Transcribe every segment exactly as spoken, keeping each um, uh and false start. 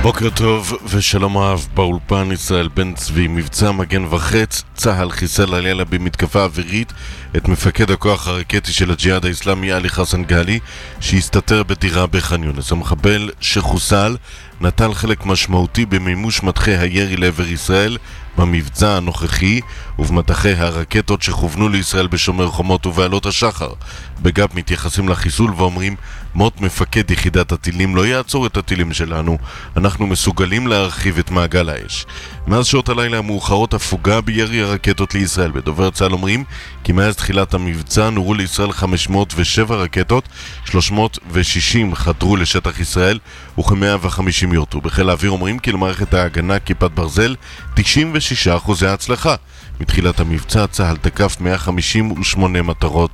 בוקר טוב ושלום רב, באולפן ישראל בן צבי. מבצע מגן וחץ, צהל חיסל הלילה במתקפה אווירית את מפקד הכוח הרקטי של הג'יהאד האסלאמי עלי חסן גלי, שהסתתר בדירה בח'אן יונס. המחבל שחוסל נטל חלק משמעותי במימוש מטחי הירי לעבר ישראל במבצע הנוכחי ובמטחי הרקטות שכוונו לישראל בשומר חומות ובעלות השחר. בגב מתייחסים לחיסול ואומרים, מות מפקד יחידת הטילים לא יעצור את הטילים שלנו, אנחנו מסוגלים להרחיב את מעגל האש. מאז שעות הלילה המאוחרות הפוגה בירי הרקטות לישראל. בדובר צה"ל אומרים כי מאז תחילת המבצע נורו לישראל חמש מאות ושבע רקטות, שלוש מאות ושישים חדרו לשטח ישראל וכ-מאה וחמישים יורטו. בחיל האוויר אומרים כי למערכת ההגנה כיפת ברזל תשעים ושישה אחוז הצלחה. מתחילת המבצע צה"ל תקף מאה חמישים ושמונה מטרות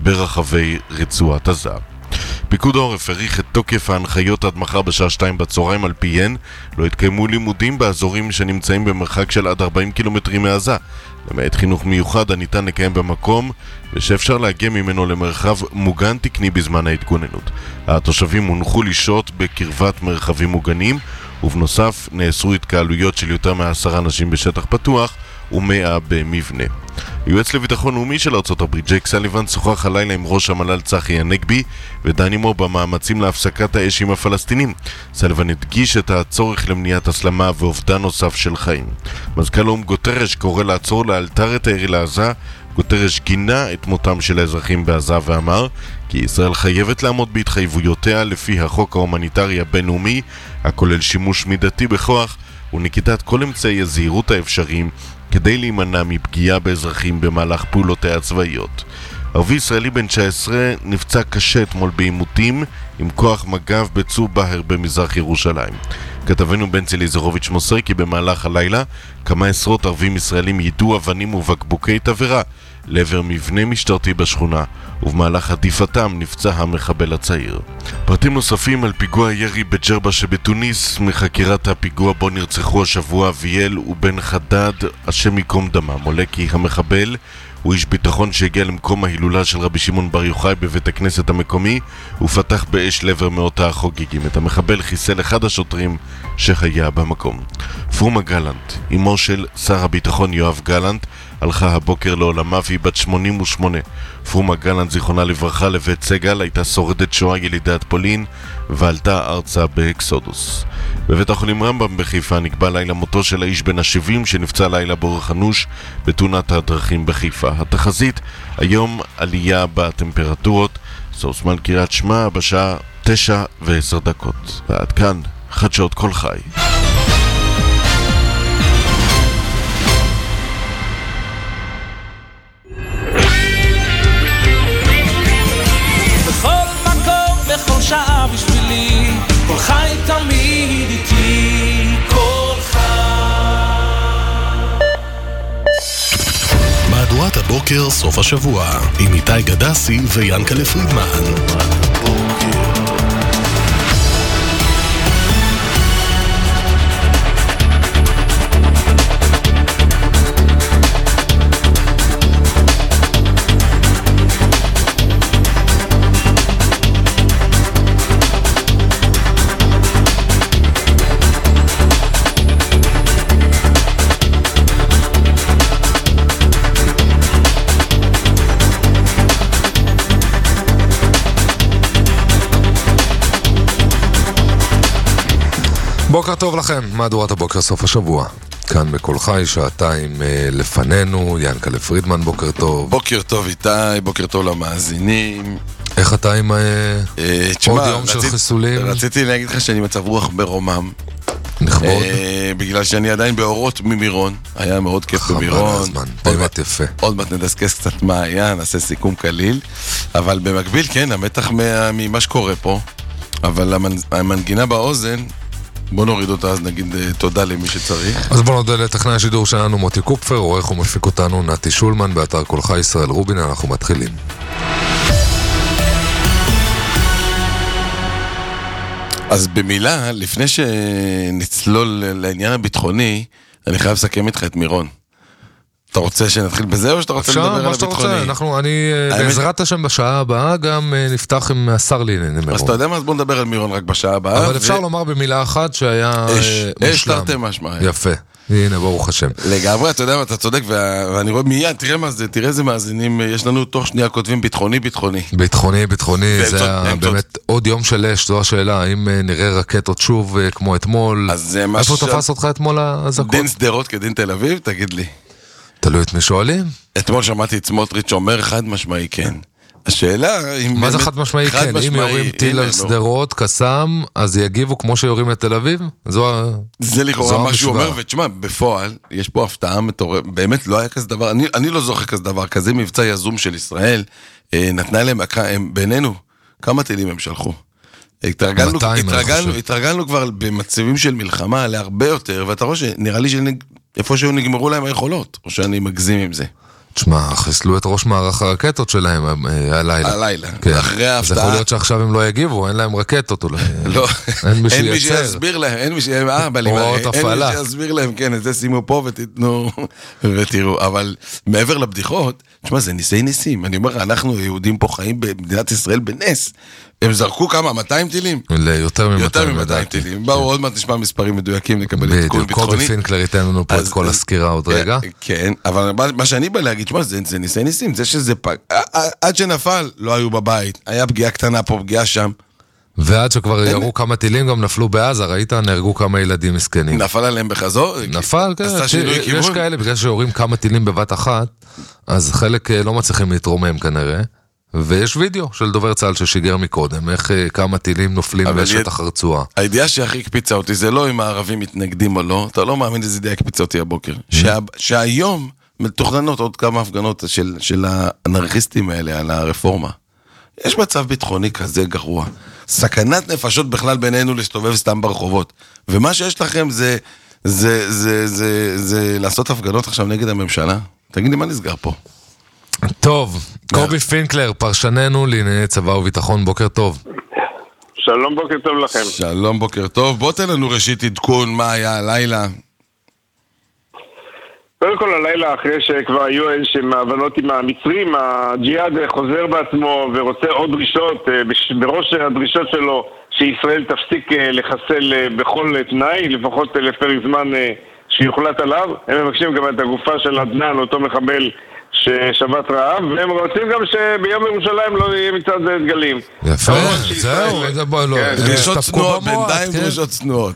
ברחבי רצועת עזה. פיקוד העורף העריך את תוקף ההנחיות עד מחר בשעה שתיים בצהריים. על פיהן לא התקיימו לימודים באזורים שנמצאים במרחק של עד ארבעים קילומטרים מעזה, למעט חינוך מיוחד הניתן לקיים במקום ושאפשר להגיע ממנו למרחב מוגן תקני בזמן ההתגוננות. התושבים הונחו לשהות בקרבת מרחבים מוגנים, ובנוסף נאסרו התקהלויות של יותר מעשרה אנשים בשטח פתוח ומאה במבנה. היועץ לביטחון לאומי של ארצות הברית ג'ייק סליבן שוחח הלילה עם ראש המל"ל צחי הנגבי ודן עמו במאמצים להפסקת האש עם הפלסטינים. סליבן הדגיש את הצורך למניעת הסלמה ואובדן נוסף של חיים. מזכ"ל האו"ם גוטרש קורא לעצור לאלתר את הירי לעזה. גוטרש גינה את מותם של האזרחים בעזה ואמר כי ישראל חייבת לעמוד בהתחייבויותיה לפי החוק ההומניטרי הבינלאומי, הכולל שימוש מידתי בכוח ונקיטת כל אמצעי הזהירות האפשריים כדי להימנע מפגיעה באזרחים במהלך פעולותיה הצבאיות. ערבי ישראלי בן תשע עשרה נפצע קשה אתמול בעימותים עם כוח מג"ב בצור בהר במזרח ירושלים. כתבנו בן צילי זרוביץ' מוסר כי במהלך הלילה כמה עשרות ערבים ישראלים יידו אבנים ובקבוקי תבערה לעבר מבנה משטרתי בשכונה, ובמהלך עדיפתם נפצע המחבל הצעיר. פרטים נוספים על פיגוע ירי בג'רבה שבתוניס. מחקירת הפיגוע בו נרצחו השבוע אביאל ובן חדד, השם יקום דמם, עולה כי המחבל הוא איש ביטחון שהגיע למקום ההילולה של רבי שמעון בר יוחאי בבית הכנסת המקומי ופתח באש לעבר מאות החוגגים. את המחבל חיסל אחד השוטרים שהיה במקום. פרומה גלנט, אמו של שר הביטחון יואב גלנט, הלכה הבוקר לעולמה והיא בת שמונים ושמונה. פרומה גלנט זיכרונה לברכה לבית סגל הייתה שורדת שואה ילידת פולין ועלתה ארצה באקסודוס. בבית החולים רמב"ם בחיפה נקבע לילה מותו של האיש בן ה-שבעים שנפצע לילה באורח אנוש בתאונת הדרכים בחיפה. התחזית היום עלייה בטמפרטורות. סוסמן קריית שמע בשעה תשע ועשר דקות. ועד כאן חדשות כל חי. שעה בשבילי, כל חי תמיד איתי, כל חי. מהדורת הבוקר סוף השבוע עם איתי גדסי ויאנקלה פרידמן. בוקר טוב לכם, מהדורת הבוקר סוף השבוע. כאן בכל חי, שעתיים אה, לפנינו, יאנקלה פרידמן, בוקר טוב. בוקר טוב איתי, בוקר טוב למאזינים. איך אתה עם אה, אה, תשמע, עוד יום רצית, של חיסולים? רציתי להגיד לך שאני מצב רוח ברומם. נכבוד. אה, בגלל שאני עדיין באורות ממירון, היה מאוד כיף במירון. הזמן, באמת יפה. עוד מעט נדסקס קצת מה היה, נעשה סיכום קליל. אבל במקביל, כן, המתח ממה שקורה פה. אבל המנגינה באוזן, בוא נוריד אותה, אז נגיד תודה למי שצריך. אז בוא נודה לתכנן השידור שלנו מוטי קופפר, עורך ומפיק אותנו נתי שולמן, באתר כל חי ישראל רובין. אנחנו מתחילים. אז במילה, לפני שנצלול לעניין הביטחוני, אני חייב לסכם איתך את מירון. אתה רוצה שנתחיל בזה או שאתה רוצה לדבר על הביטחוני? אפשר, מה שאתה רוצה. אני בעזרת השם בשעה הבאה גם נפתח עם השר לענייני מירון. אז אתה יודע מה? אז בוא נדבר על מירון רק בשעה הבאה. אבל אפשר לומר במילה אחת שהיה מושלם. אש תרתי משמע. יפה. הנה, ברוך השם. לגמרי, אתה יודע מה, אתה צודק, ואני רואה מיד, תראה מה זה, תראה איזה מאזינים, יש לנו תוך שנייה כותבים ביטחוני, ביטחוני. ביטחוני, ביטחוני, זה באמת עוד יום של אש, זו השאלה, האם נראה רקטות שוב כמו אתמול, איפה תפס אותך אתמול הזקות? דין סדרות כדין תל אביב, תגיד לי. תלוי את מי שואלים? אתמול שמעתי את סמוטריץ' אומר חד משמעי כן. השאלה, אם מה זה חד משמעי כן? אם יורים טיל על סדרות, קסם, אז יגיבו כמו שיורים לתל אביב? זה לכאורה מה שהוא אומר, ותשמע, בפועל, יש פה הפתעה מטורפת, באמת לא היה כזה דבר, אני לא זוכר כזה דבר, כזה מבצע יזום של ישראל, נתנה להם, בינינו, כמה טילים הם שלחו? התרגלנו, התרגלנו, התרגלנו כבר במצבים של מלחמה להרבה יותר, ואתה רואה שנראה לי שאיפה שהוא נגמרו להם היכולות, או שאני מגזים עם זה. תשמע, חיסלו את ראש מערך הרקטות שלהם הלילה. הלילה, כן. אחרי ההפתעה. אז יכול להיות שעכשיו הם לא יגיבו, אין להם רקטות אולי. לא, אין מי אין מי שייצר. שיסביר להם, אין מי שיסביר להם, הוראות הפעלה. אין מי שיסביר להם, כן, את זה שימו פה ותתנו ותראו. אבל מעבר לבדיחות, תשמע, זה ניסי ניסים. אני אומר, אנחנו יהודים פה חיים במדינת ישראל בנס. הם זרקו כמה? מאתיים טילים? ליותר מ-מאתיים טילים. באו עוד מעט נשמע מספרים מדויקים לקבל את כל ביטחוני. קובי פינקלר ייתן לנו פה את כל הסקירה עוד רגע. כן, אבל מה שאני בא להגיד, שמה, זה ניסי ניסים, זה שזה פג. עד שנפל, לא היו בבית. היה פגיעה קטנה פה, פגיעה שם. ועד שכבר ירו כמה טילים, גם נפלו בעזה, ראית? נהרגו כמה ילדים מסכנים. נפל עליהם בחזור? נפל, כן. יש כאלה, בגלל שיורים כמה טילים בבת אחת, אז חלק לא מצליחים להתרומם כנראה. ויש וידאו של דובר צה"ל ששיגר מקודם, איך כמה טילים נופלים בשטח הרצועה. הידיעה שהכי הקפיצה אותי, זה לא אם הערבים מתנגדים או לא, אתה לא מאמין איזה ידיעה הקפיצה אותי הבוקר. שהיום מתוכננות עוד כמה הפגנות של האנרכיסטים האלה על הרפורמה. יש מצב ביטחוני כזה גרוע. סכנת נפשות בכלל בינינו להסתובב סתם ברחובות. ומה שיש לכם זה, זה, זה, זה, זה לעשות הפגנות עכשיו נגד הממשלה. תגיד לי מה נסגר פה? טוב, קובי פינקלר, פרשננו לענייני צבא וביטחון, בוקר טוב. שלום, בוקר טוב לכם. שלום, בוקר טוב. בוא תן לנו ראשית עדכון, מה היה הלילה? קודם כל הלילה, אחרי שכבר היו איזשהם הבנות עם המצרים, הג'יהאד חוזר בעצמו ורוצה עוד דרישות, בראש הדרישות שלו שישראל תפסיק לחסל בכל תנאי, לפחות לפרק זמן שיוחלט עליו. הם מבקשים גם את הגופה של עדנאן, אותו מחבל ששבת רעב, והם רוצים גם שביום ירושלים לא יהיה מצעד דגלים. יפה, זהו, דרישות צנועות, בינתיים דרישות צנועות.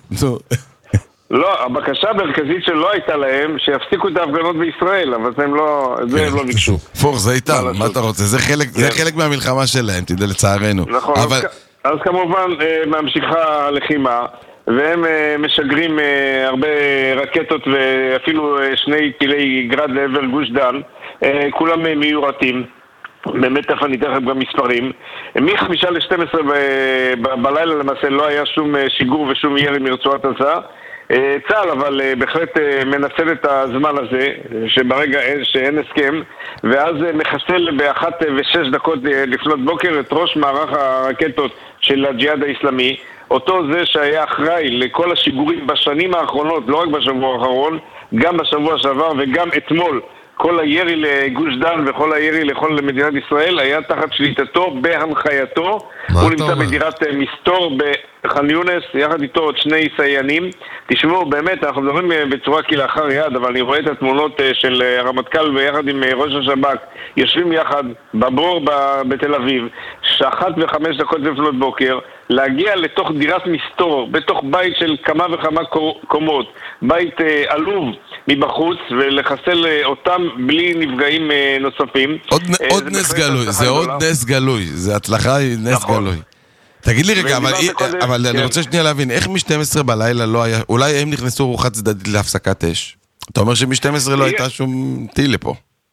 לא, הבקשה המרכזית שלא הייתה להם, שיפסיקו את ההפגנות בישראל, אבל זה הם לא, זה הם לא ביקשו. פור, זה איתם, מה אתה רוצה? זה חלק מהמלחמה שלהם, תדע לצערנו. נכון, אז כמובן ממשיכה הלחימה, והם משגרים הרבה רקטות ואפילו שני טילי גרד לעבר גוש דן, כולם מיורטים. באמת תכף אני תכף גם מספרים. מ-חמישה ל-שתים עשרה בלילה למעשה לא היה שום שיגור ושום ירי מרצועת עזה. צה"ל אבל בהחלט מנצל את הזמן הזה שברגע שאין הסכם, ואז מחסל באחת ושש דקות לפנות בוקר את ראש מערך הרקטות של הג'יהאד האסלאמי, אותו זה שהיה אחראי לכל השיגורים בשנים האחרונות, לא רק בשבוע האחרון, גם בשבוע שעבר וגם אתמול. כל הירי לגוש דן וכל הירי לכל מדינת ישראל היה תחת שליטתו בהנחייתו. הוא נמצא בדירת מסתור בח'אן יונס, יחד איתו עוד שני סיינים. תשמעו, באמת, אנחנו מדברים בצורה כלאחר יד, אבל אני רואה את התמונות של הרמטכ"ל ויחד עם ראש השב"כ יושבים יחד בבור בתל אביב, שאחת וחמש דקות לפנות בוקר, להגיע לתוך דירת מסתור, בתוך בית של כמה וכמה קומות, בית עלוב מבחוץ, ולחסל אותם בלי נפגעים נוספים. עוד נס גלוי, זה עוד נס גלוי, זה הצלחה היא נס גלוי. תגיד לי רגע, אבל אני רוצה שנייה להבין, איך מ-שתים עשרה בלילה לא היה, אולי הם נכנסו רוחת צדדית להפסקת אש? אתה אומר שמ-שתים עשרה לא הייתה שום טיל לפה.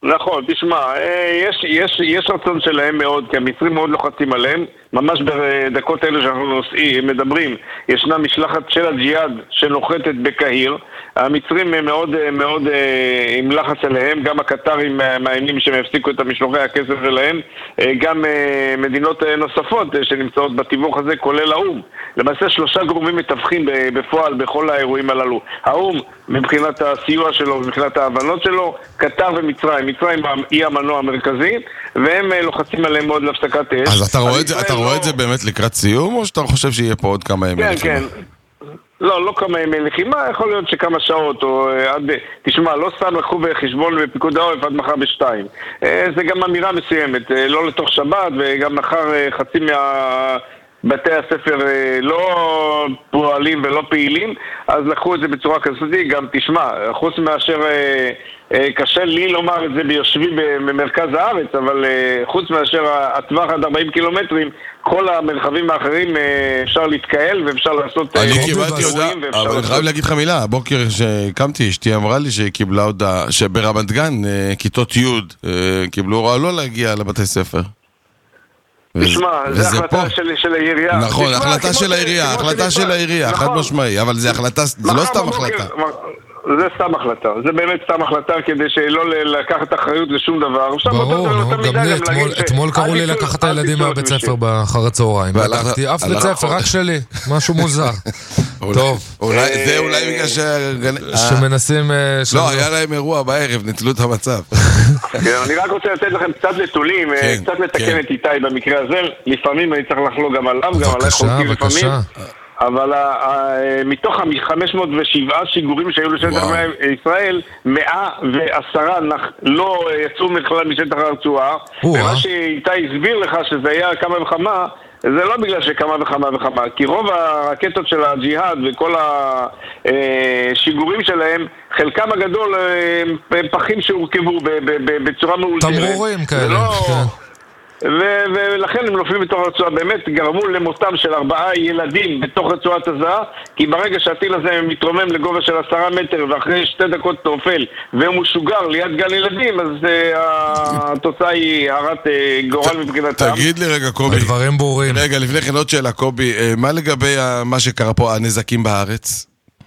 נכון, תשמע, יש, יש, יש רצון שלהם מאוד, כי המצרים מאוד לוחצים עליהם, ממש בדקות האלה שאנחנו נוסעים, מדברים, ישנה משלחת של הג'יהאד שנוחתת בקהיר, המצרים מאוד מאוד עם לחץ עליהם, גם הקטרים מאיימים שהם יפסיקו את המשלוחי הכסף שלהם, גם מדינות נוספות שנמצאות בתיווך הזה, כולל האום. למעשה שלושה גורמים מתווכים בפועל בכל האירועים הללו. האום מבחינת הסיוע שלו, מבחינת ההבנות שלו, קטר ומצרים. מצרים היא המנוע המרכזי, והם לוחצים עליהם מאוד להפסקת אש. אז אתה רואה את זה, אתה רואה את זה באמת לקראת סיום, או שאתה חושב שיהיה פה עוד כמה ימי לחימה? כן, כן. לא, לא כמה ימי לחימה, יכול להיות שכמה שעות, או עד... תשמע, לא סתם לקחו בחשבון בפיקוד העורף עד מחר בשתיים. זה גם אמירה מסוימת, לא לתוך שבת, וגם מחר חצי מה... בתי הספר לא פועלים ולא פעילים, אז לקחו את זה בצורה כזאת. גם תשמע, חוץ מאשר קשה לי לומר את זה ביושבי במרכז הארץ, אבל חוץ מאשר הטווח עד ארבעים קילומטרים, כל המרחבים האחרים אפשר להתקהל ואפשר לעשות... אני קיבלתי הודעה, אבל אני חייב להגיד לך מילה, הבוקר שקמתי, אשתי אמרה לי שקיבלה הודעה שברמת גן, כיתות י' קיבלו הוראה לא להגיע לבתי ספר. תשמע, זה החלטה של העירייה. נכון, החלטה של העירייה, החלטה של העירייה, חד משמעי, אבל זה החלטה, זה לא סתם החלטה. זה סתם החלטה, זה באמת סתם החלטה כדי שלא לקחת אחריות לשום דבר. ברור, גם לי, אתמול קראו לי לקחת את הילדים מהבית ספר באחר הצהריים. הלכתי, אף בית ספר, רק שלי, משהו מוזר. טוב. זה אולי בגלל שמנסים... לא, היה להם אירוע בערב, ניצלו את המצב. אני רק רוצה לתת לכם קצת נתונים, קצת לתקן את איתי במקרה הזה. לפעמים אני צריך לחלוק גם עליו, גם עליי חולקים לפעמים. אבל מתוך חמש מאות ושבעה שיגורים שהיו לשטח ישראל, מאה ועשרה לא יצאו בכלל משטח הרצועה, ומה שאיתי הסביר לך שזה היה כמה וכמה, זה לא בגלל שכמה וכמה וכמה, כי רוב הרקטות של הג'יהאד וכל השיגורים שלהם, חלקם הגדול הם פחים שהורכבו בצורה מאולתרת. תמרורים כאלה, כן. ולכן הם נופלים בתוך הרצועה, באמת גרמו למותם של ארבעה ילדים בתוך רצועת עזה, כי ברגע שהטיל הזה מתרומם לגובה של עשרה מטר ואחרי שתי דקות נופל והוא משוגר ליד גן ילדים, אז התוצאה היא הרת גורל מבחינתם. תגיד לי רגע קובי, הדברים ברורים. רגע לפני כן עוד שאלה קובי, מה לגבי מה שקרה פה, הנזקים בארץ?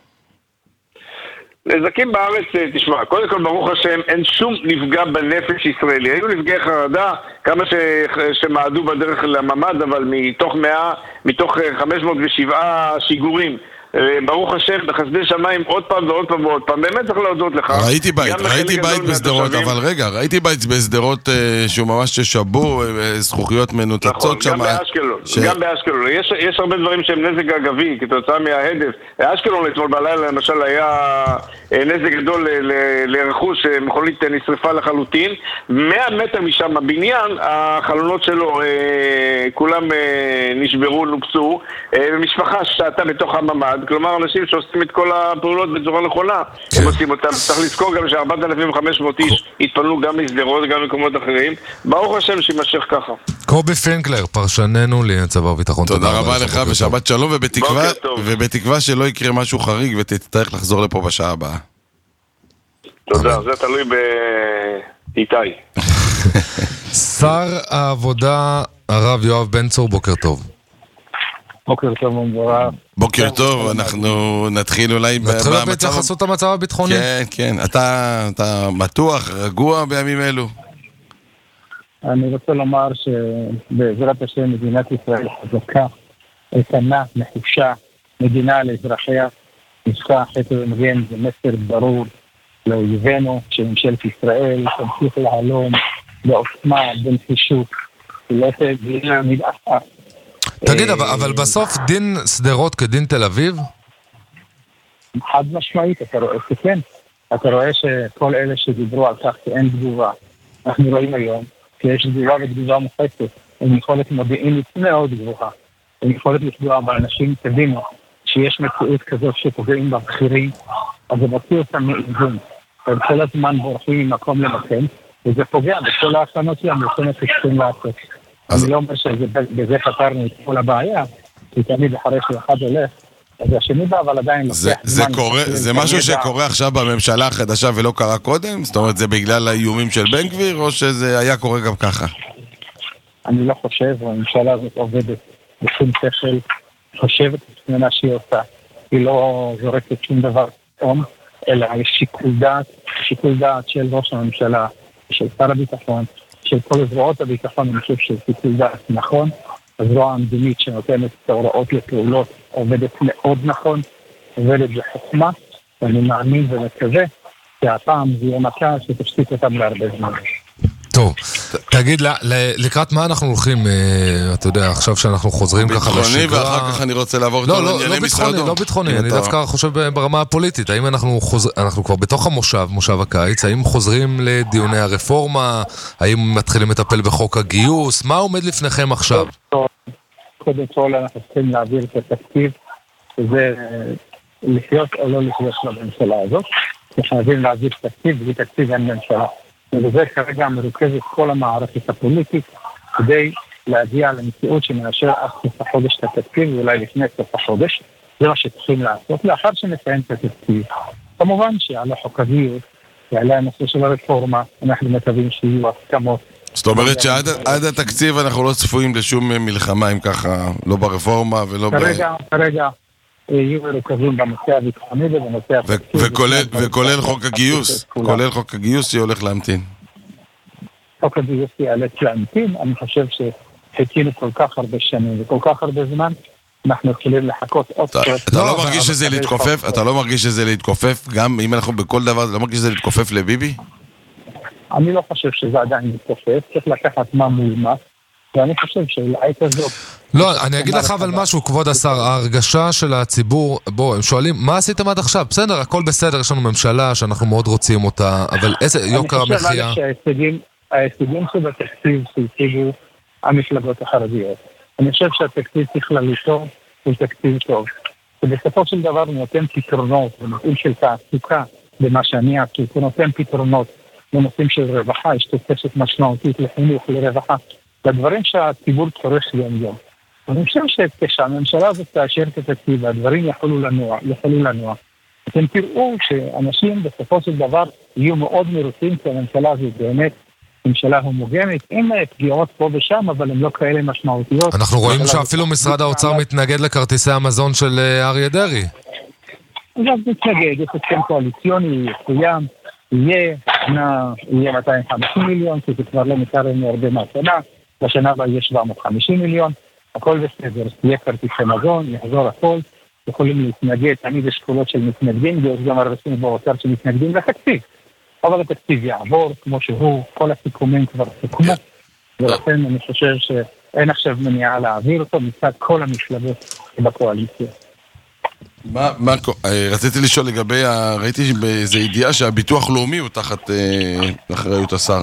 נזקים בארץ, תשמע, קודם כל ברוך השם, אין שום נפגע בנפש ישראלי. היו נפגעי חרדה, כמה ש... שמעדו בדרך לממד, אבל מתוך מאה, מתוך חמש מאות ושבעה שיגורים. ברוך השם, בחסדי שמיים עוד פעם ועוד פעם ועוד פעם. באמת צריך להודות לך. ראיתי בית, ראיתי בית בסדרות, אבל רגע, ראיתי בית בסדרות שהוא ממש ששבו, זכוכיות מנותצות שם. גם באשקלון, גם באשקלון. יש הרבה דברים שהם נזק אגבי, כתוצאה מההדף. באשקלון אתמול בלילה למשל היה נזק גדול לרכוש, מכונית נשרפה לחלוטין. מאה מטר משם הבניין, החלונות שלו כולם נשברו, נוקצו. משפחה שעתה בתוך הממד, כלומר אנשים שעושים את כל הפעולות בצורה נכונה, הם עושים אותם. צריך לזכור גם ש-ארבעת אלפים וחמש מאות איש התפנו גם מסדרות וגם מקומות אחרים. ברוך השם שימשך ככה. קובי פינקלר, פרשננו לצבא וביטחון. תודה רבה לך ושבת שלום, ובתקווה שלא יקרה משהו חריג ותצטרך לחזור לפה בשעה הבאה. תודה, זה תלוי באיתי. שר העבודה הרב יואב בן צור, בוקר טוב. בוקר טוב ומבורך. בוקר טוב, אנחנו נתחיל אולי נתחיל בהתייחסות המצב הביטחוני. כן, כן, אתה מתוח, רגוע בימים אלו? אני רוצה לומר שבעזרת השם מדינת ישראל חזקה, איתנה, נחושה, מדינה לאזרחיה, נפחה חטא ומגן, זה מסר ברור לאויבינו שממשלת ישראל תמשיך להלום בעוצמה, בנחישות, לא תגיע מדעתה. תגיד, אבל בסוף דין סדרות כדין תל אביב? חד משמעית, אתה רואה שכן. אתה רואה שכל אלה שדיברו על כך שאין תגובה, אנחנו רואים היום שיש תגובה ותגובה מוחצת, עם יכולת מודיעינית מאוד גבוהה, עם יכולת לפגוע באנשים. תבינו שיש מציאות כזאת שפוגעים בבחירים, אז זה מוציא אותם מאיזון. הם כל הזמן בורחים ממקום למקום, וזה פוגע בכל ההכנות שלהם מלחמת שצריכים לעשות. אני לא אומר שבזה פתרנו את כל הבעיה, כי תמיד אחרי שאחד הולך, אז השני בא, אבל עדיין זה, זה, קורה, זה משהו שקורה עכשיו בממשלה החדשה ולא קרה קודם? זאת אומרת, זה בגלל האיומים של בן גביר, או שזה היה קורה גם ככה? אני לא חושב, הממשלה הזאת עובדת בשום שכל, חושבת את מנה שהיא עושה. היא לא זורקת שום דבר פתאום, אלא יש שיקול דעת, שיקול דעת של ראש הממשלה, של שר הביטחון, של כל זרועות הביטחון, אני חושב שזה שיקול דעת נכון. הזרוע המדינית שנותנת את ההוראות לפעולות עובדת מאוד נכון, עובדת בחוכמה, ואני מאמין ומקווה שהפעם זה יהיה מכה שתפסיק אותם להרבה זמן. טוב, תגיד, לקראת מה אנחנו הולכים, אתה יודע, עכשיו שאנחנו חוזרים ככה לשגרה... ביטחוני, ואחר כך אני רוצה לעבור את הענייני משרדו. לא ביטחוני, אני דווקא חושב ברמה הפוליטית, האם אנחנו כבר בתוך המושב, מושב הקיץ, האם חוזרים לדיוני הרפורמה, האם מתחילים לטפל בחוק הגיוס, מה עומד לפניכם עכשיו? קודם כל אנחנו צריכים להעביר את התקציב, שזה לחיות או לא לחיות לממשלה הזאת, וחייבים להעביר תקציב, בלי תקציב אין ממשלה. וזה כרגע מרוכז את כל המערכת הפוליטית כדי להגיע למציאות שמאשר עד סוף החודש את התקציב, ואולי לפני סוף החודש. זה מה שצריכים לעשות, לאחר שנסיים את התקציב. כמובן שיעלה חוק הגיוס, יעלה הנושא של הרפורמה, אנחנו מקווים שיהיו הסכמות. זאת אומרת שעד התקציב אנחנו לא צפויים לשום מלחמה, אם ככה, לא ברפורמה ולא ב... כרגע, כרגע יהיו מרוכזים בנושא הביטחוני ובנושא התקציב. וכולל חוק הגיוס, כולל חוק הגיוס שהולך להמתין. חוק הגיוס יאלץ להמתין, אני חושב שחיכינו כל כך הרבה שנים וכל כך הרבה זמן, אנחנו יכולים לחכות עוד קצת. אתה לא מרגיש שזה להתכופף? אתה לא מרגיש שזה להתכופף? גם אם אנחנו בכל דבר, אתה לא מרגיש שזה להתכופף לביבי? אני לא חושב שזה עדיין מתכופף, צריך לקחת מה מול מה, ואני חושב שלעת הזאת... לא, אני אגיד לך אבל משהו, כבוד השר, ההרגשה של הציבור, בוא, הם שואלים, מה עשיתם עד עכשיו? בסדר, הכל בסדר, יש לנו ממשלה שאנחנו מאוד רוצים אותה, אבל איזה יוקר המחיה? אני חושב שההישגים שבתקציב שהציגו המפלגות החרדיות, אני חושב שהתקציב בכללותו הוא תקציב טוב, ובסופו של דבר הוא נותן פתרונות, בנושאים של תעסוקה, במה שאני עשיתי, הוא נותן פתרונות, בנושאים של רווחה, יש תוספת משמעותית לחינוך, לרווחה, לדברים שהציבור צורך יום יום. אני חושב שכשהממשלה הזאת תאשר את התקציב, הדברים יכולו לנוע, יכולו לנוע. אתם תראו שאנשים בסופו של דבר יהיו מאוד מרוצים, כי הממשלה הזאת באמת ממשלה הומוגנית, עם פגיעות פה ושם, אבל הן לא כאלה משמעותיות. אנחנו רואים שאפילו משרד האוצר מתנגד לכרטיסי המזון של אריה דרעי. אז מתנגד, יש הסכם קואליציוני, קוים, יהיה, יהיה מאתיים וחמישים מיליון, כי זה כבר לא ניכר לנו הרבה מהשנה, בשנה הבאה יהיה שבע מאות וחמישים מיליון, הכל בסדר, יהיה כרטיסי מזון, יחזור הכל, יכולים להתנגד, תמיד יש קולות של מתנגדים, ויש גם הרסים באוצר שמתנגדים לתקציב, אבל התקציב יעבור כמו שהוא, כל הסיכומים כבר סיכמו, ולכן אני חושב שאין עכשיו מניעה להעביר אותו מצד כל המפלגות בקואליציה. מה, מה, רציתי לשאול לגבי, ראיתי באיזו ידיעה שהביטוח לאומי הוא תחת אחריות השר.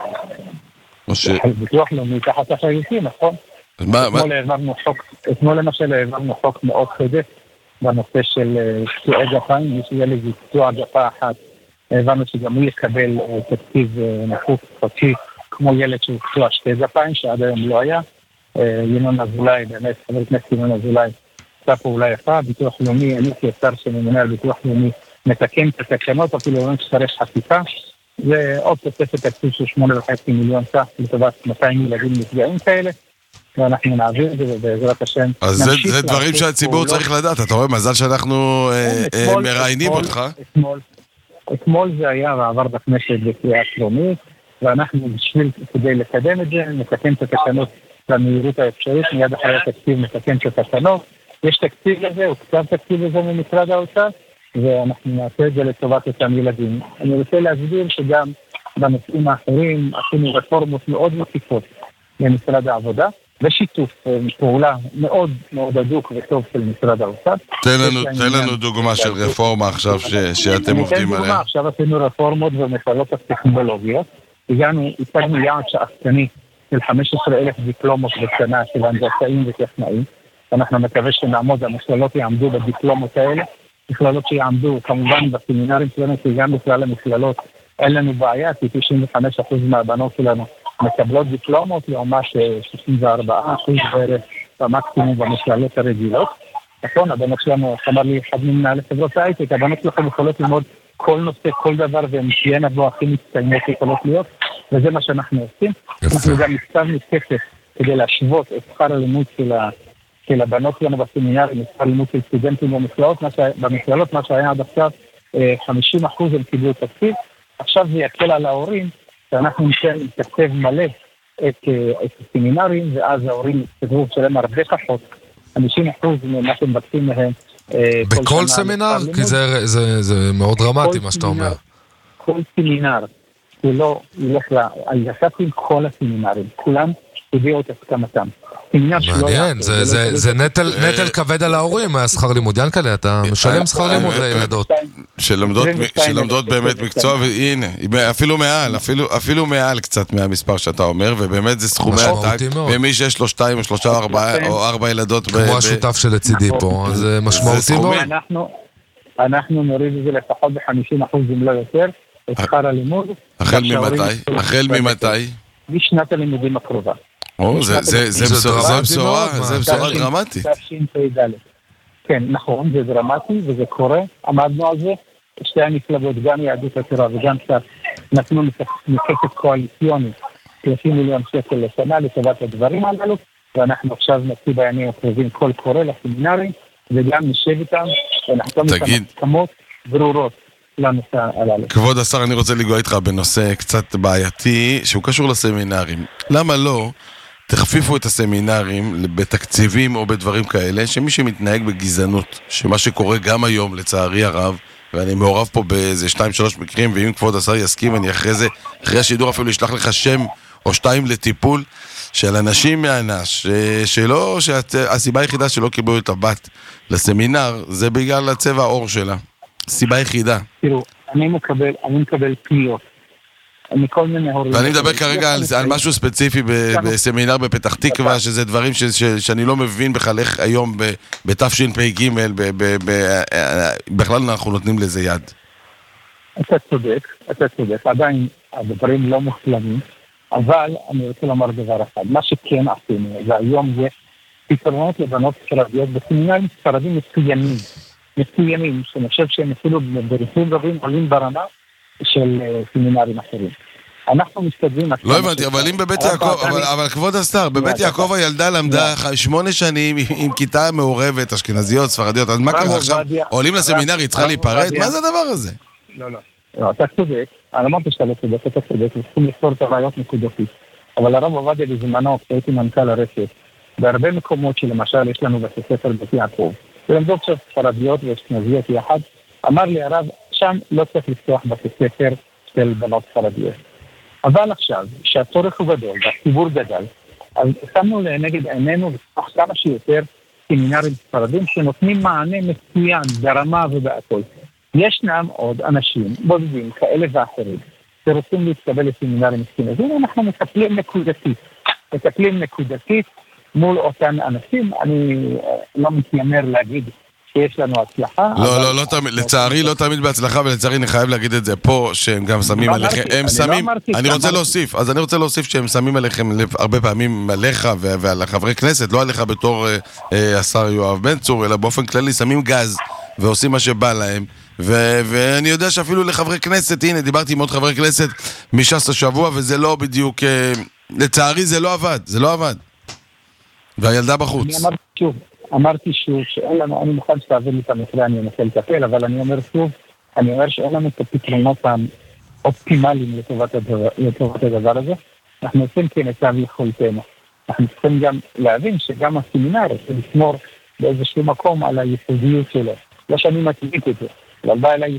ביטוח לאומי תחת אחריותי, נכון? אתמול העברנו חוק, אתמול למשל העברנו חוק מאוד חדש בנושא של פצועי גפיים, מי שיהיה לי פצוע גפה אחת, העברנו שגם הוא יקבל תקציב נכות חודשי כמו ילד שהוא פצוע שתי גפיים, שעד היום לא היה. ינון אזולאי, באמת, חבר הכנסת ינון אזולאי, עשה פעולה יפה, ביטוח לאומי, אני כשר שממונה על ביטוח לאומי, מתקן את התקנות, אפילו לא נצטרך חקיקה, זה עוד תוספת תקציב של שמונה וחצי מיליון ש"ח לטובת מאתיים ילדים נפגעים כאלה, ואנחנו נעביר את זה, ובעזרת השם אז זה, זה דברים שהציבור צריך לדעת, אתה רואה, מזל שאנחנו מראיינים אותך. אתמול זה היה ועבר בכנסת בקריאה טרומית, ואנחנו בשביל כדי לקדם את זה, נתקן את התקנות למהירות האפשרית, מיד אחרי התקציב נתקן את התקנות, יש תקציב לזה, הוא קצת תקציב לזה ממשרד האוצר, ואנחנו נעשה את זה לטובת אותם ילדים. אני רוצה להסביר שגם בנושאים האחרים עשינו רפורמות מאוד מקיפות למשרד העבודה, בשיתוף פעולה מאוד מאוד הדוק וטוב של משרד האוצר. תן לנו, תן לנו דוגמה של רפורמה עכשיו ש, שאתם עובדים עליה. עכשיו עשינו רפורמות במכללות הטכנולוגיות, הגענו, הצגנו יעד שאפתני של חמש עשרה אלף דיפלומות בשנה של הנדסאים וטכנאים, אנחנו מקווה שנעמוד, המכללות יעמדו בדיפלומות האלה, מכללות שיעמדו כמובן בסמינרים שלנו, כי גם בכלל המכללות אין לנו בעיה, כי תשעים וחמישה אחוז מהבנות שלנו מקבלות דיפלומות, לעומת שישים וארבעה אחוז בערך במקסימום במכללות הרגילות, נכון, הבנות שלנו, אמר לי אחד ממנהל חברות ההייטק, הבנות שלכם יכולות ללמוד כל נושא, כל דבר, והן תהיינה בו הכי מצטיינות יכולות להיות, וזה מה שאנחנו עושים. אנחנו גם הקצבנו כסף כדי להשוות את שכר הלימוד של, ה, של הבנות שלנו בסמינרים, את שכר הלימוד של סטודנטים במכללות, מה, ש, במכללות, מה שהיה עד עכשיו, חמישים אחוז הם קיבלו תקציב. עכשיו זה יקל על ההורים, שאנחנו ניתן תקציב מלא את, את הסמינרים, ואז ההורים יצטרכו שלהם הרבה פחות, חמישים אחוז ממה שהם מבקשים מהם. בכל סמינר? כי זה, זה, זה מאוד דרמטי מה שאתה אומר. כל סמינר, הוא לא ילך ל... ישבתי עם כל הסמינרים, כולם הביאו את הסכמתם. מעניין, זה נטל כבד על ההורים, השכר לימוד. ינקלה, אתה משלם שכר לימוד לילדות. שלומדות באמת מקצוע, והנה, אפילו מעל, אפילו מעל קצת מהמספר שאתה אומר, ובאמת זה סכומי עתק, ומי שיש לו שתיים או שלושה או ארבע ילדות... כמו השותף של לצידי פה, אז זה משמעותי מאוד. אנחנו נוריד את זה לפחות ב-חמישים אחוז אם לא יותר, את שכר הלימוד. החל ממתי? החל ממתי? בשנת הלימודים הקרובה. זה בשורה דרמטית. כן, נכון, זה דרמטי וזה קורה, עמדנו על זה, שתי המפלגות, גם יהדות התורה וגם קצת, נתנו מכסף קואליציוני שלושים מיליון שקל לשנה לטובת הדברים הללו, ואנחנו עכשיו נוציא בימים הקרובים קול קורא לסמינרים, וגם נשב איתם, ונחתום איתם הסכמות ברורות. כבוד השר, אני רוצה לגוע איתך בנושא קצת בעייתי שהוא קשור לסמינרים. למה לא תחפיפו את הסמינרים בתקציבים או בדברים כאלה שמי שמתנהג בגזענות, שמה שקורה גם היום לצערי הרב, ואני מעורב פה באיזה שתיים שלוש מקרים, ואם כבוד השר יסכים אני אחרי זה, אחרי השידור אפילו ישלח לך שם או שתיים לטיפול של אנשים מהנש, שלא, שהסיבה היחידה שלא קיבלו את הבת לסמינר זה בגלל הצבע העור שלה. סיבה יחידה. תראו, אני מקבל, אני מקבל פניות. מכל מיני הורים. ואני מדבר כרגע על משהו ספציפי בסמינר בפתח תקווה, שזה דברים שאני לא מבין בכלל איך היום בתשפ"ג, בכלל אנחנו נותנים לזה יד. אתה צודק, אתה צודק. עדיין הדברים לא מושלמים, אבל אני רוצה לומר דבר אחד. מה שכן עשינו, והיום יש פתרונות לבנות ספרדיות בסמינרים ספרדים מסוימים. מסוימים, שאני חושב שהם אפילו בריחים רבים עולים ברמה של סמינרים אחרים. אנחנו מסתדרים... לא הבנתי, אבל אם בבית יעקב, אבל כבוד השר, בבית יעקב הילדה למדה שמונה שנים עם כיתה מעורבת, אשכנזיות, ספרדיות, אז מה קרה עכשיו? עולים לסמינר, היא צריכה להיפרד? מה זה הדבר הזה? לא, לא. אתה צודק, אני אמרתי שאתה לא צודק, אתה צודק, וצריכים לפתור את הבעיות נקודתית. אבל הרב עובדיה בזמנו, כשהייתי מנכ"ל הרשת, בהרבה מקומות שלמשל יש לנו בתי ספר בית יעקב, ולמדות של ספרדיות ואשכנזיות יחד, אמר לי הרב, שם לא צריך לפתוח בתי ספר של בנות ספרדיות. אבל עכשיו, שהצורך הוא גדול, והציבור גדל, אז שמנו לנגד עינינו לפתוח כמה שיותר סמינרים ספרדים שנותנים מענה מצוין ברמה ובהכל. ישנם עוד אנשים בודדים כאלה ואחרים שרוצים להתקבל לסמינרים אשכנזיים, אנחנו מטפלים נקודתית. מטפלים נקודתית מול אותן אנשים. אני לא מתיימר להגיד שיש לנו הצלחה. לא, לא, לא תמיד, לצערי לא תמיד בהצלחה, ולצערי אני חייב להגיד את זה פה, שהם גם שמים עליכם, הם שמים, אני רוצה להוסיף, אז אני רוצה להוסיף שהם שמים עליכם הרבה פעמים עליך ועל חברי כנסת, לא עליך בתור השר יואב בן צור, אלא באופן כללי שמים גז ועושים מה שבא להם, ואני יודע שאפילו לחברי כנסת, הנה דיברתי עם עוד חברי כנסת מש"ס השבוע, וזה לא בדיוק, לצערי זה לא עבד, זה לא עבד. והילדה בחוץ. אני אמרתי שוב, אמרתי שוב שאין לנו, אני מוכן שתעביר לי את המקרה, אני אנסה לטפל, אבל אני אומר שוב, אני אומר שאין לנו את הפתרונות האופטימליים לטובת הדבר, לטובת הדבר הזה. אנחנו עושים כמיטב יכולתנו. אנחנו צריכים גם להבין שגם הסמינר צריך לשמור באיזשהו מקום על הייחודיות שלו. לא שאני מצדיק את זה, אבל בא אליי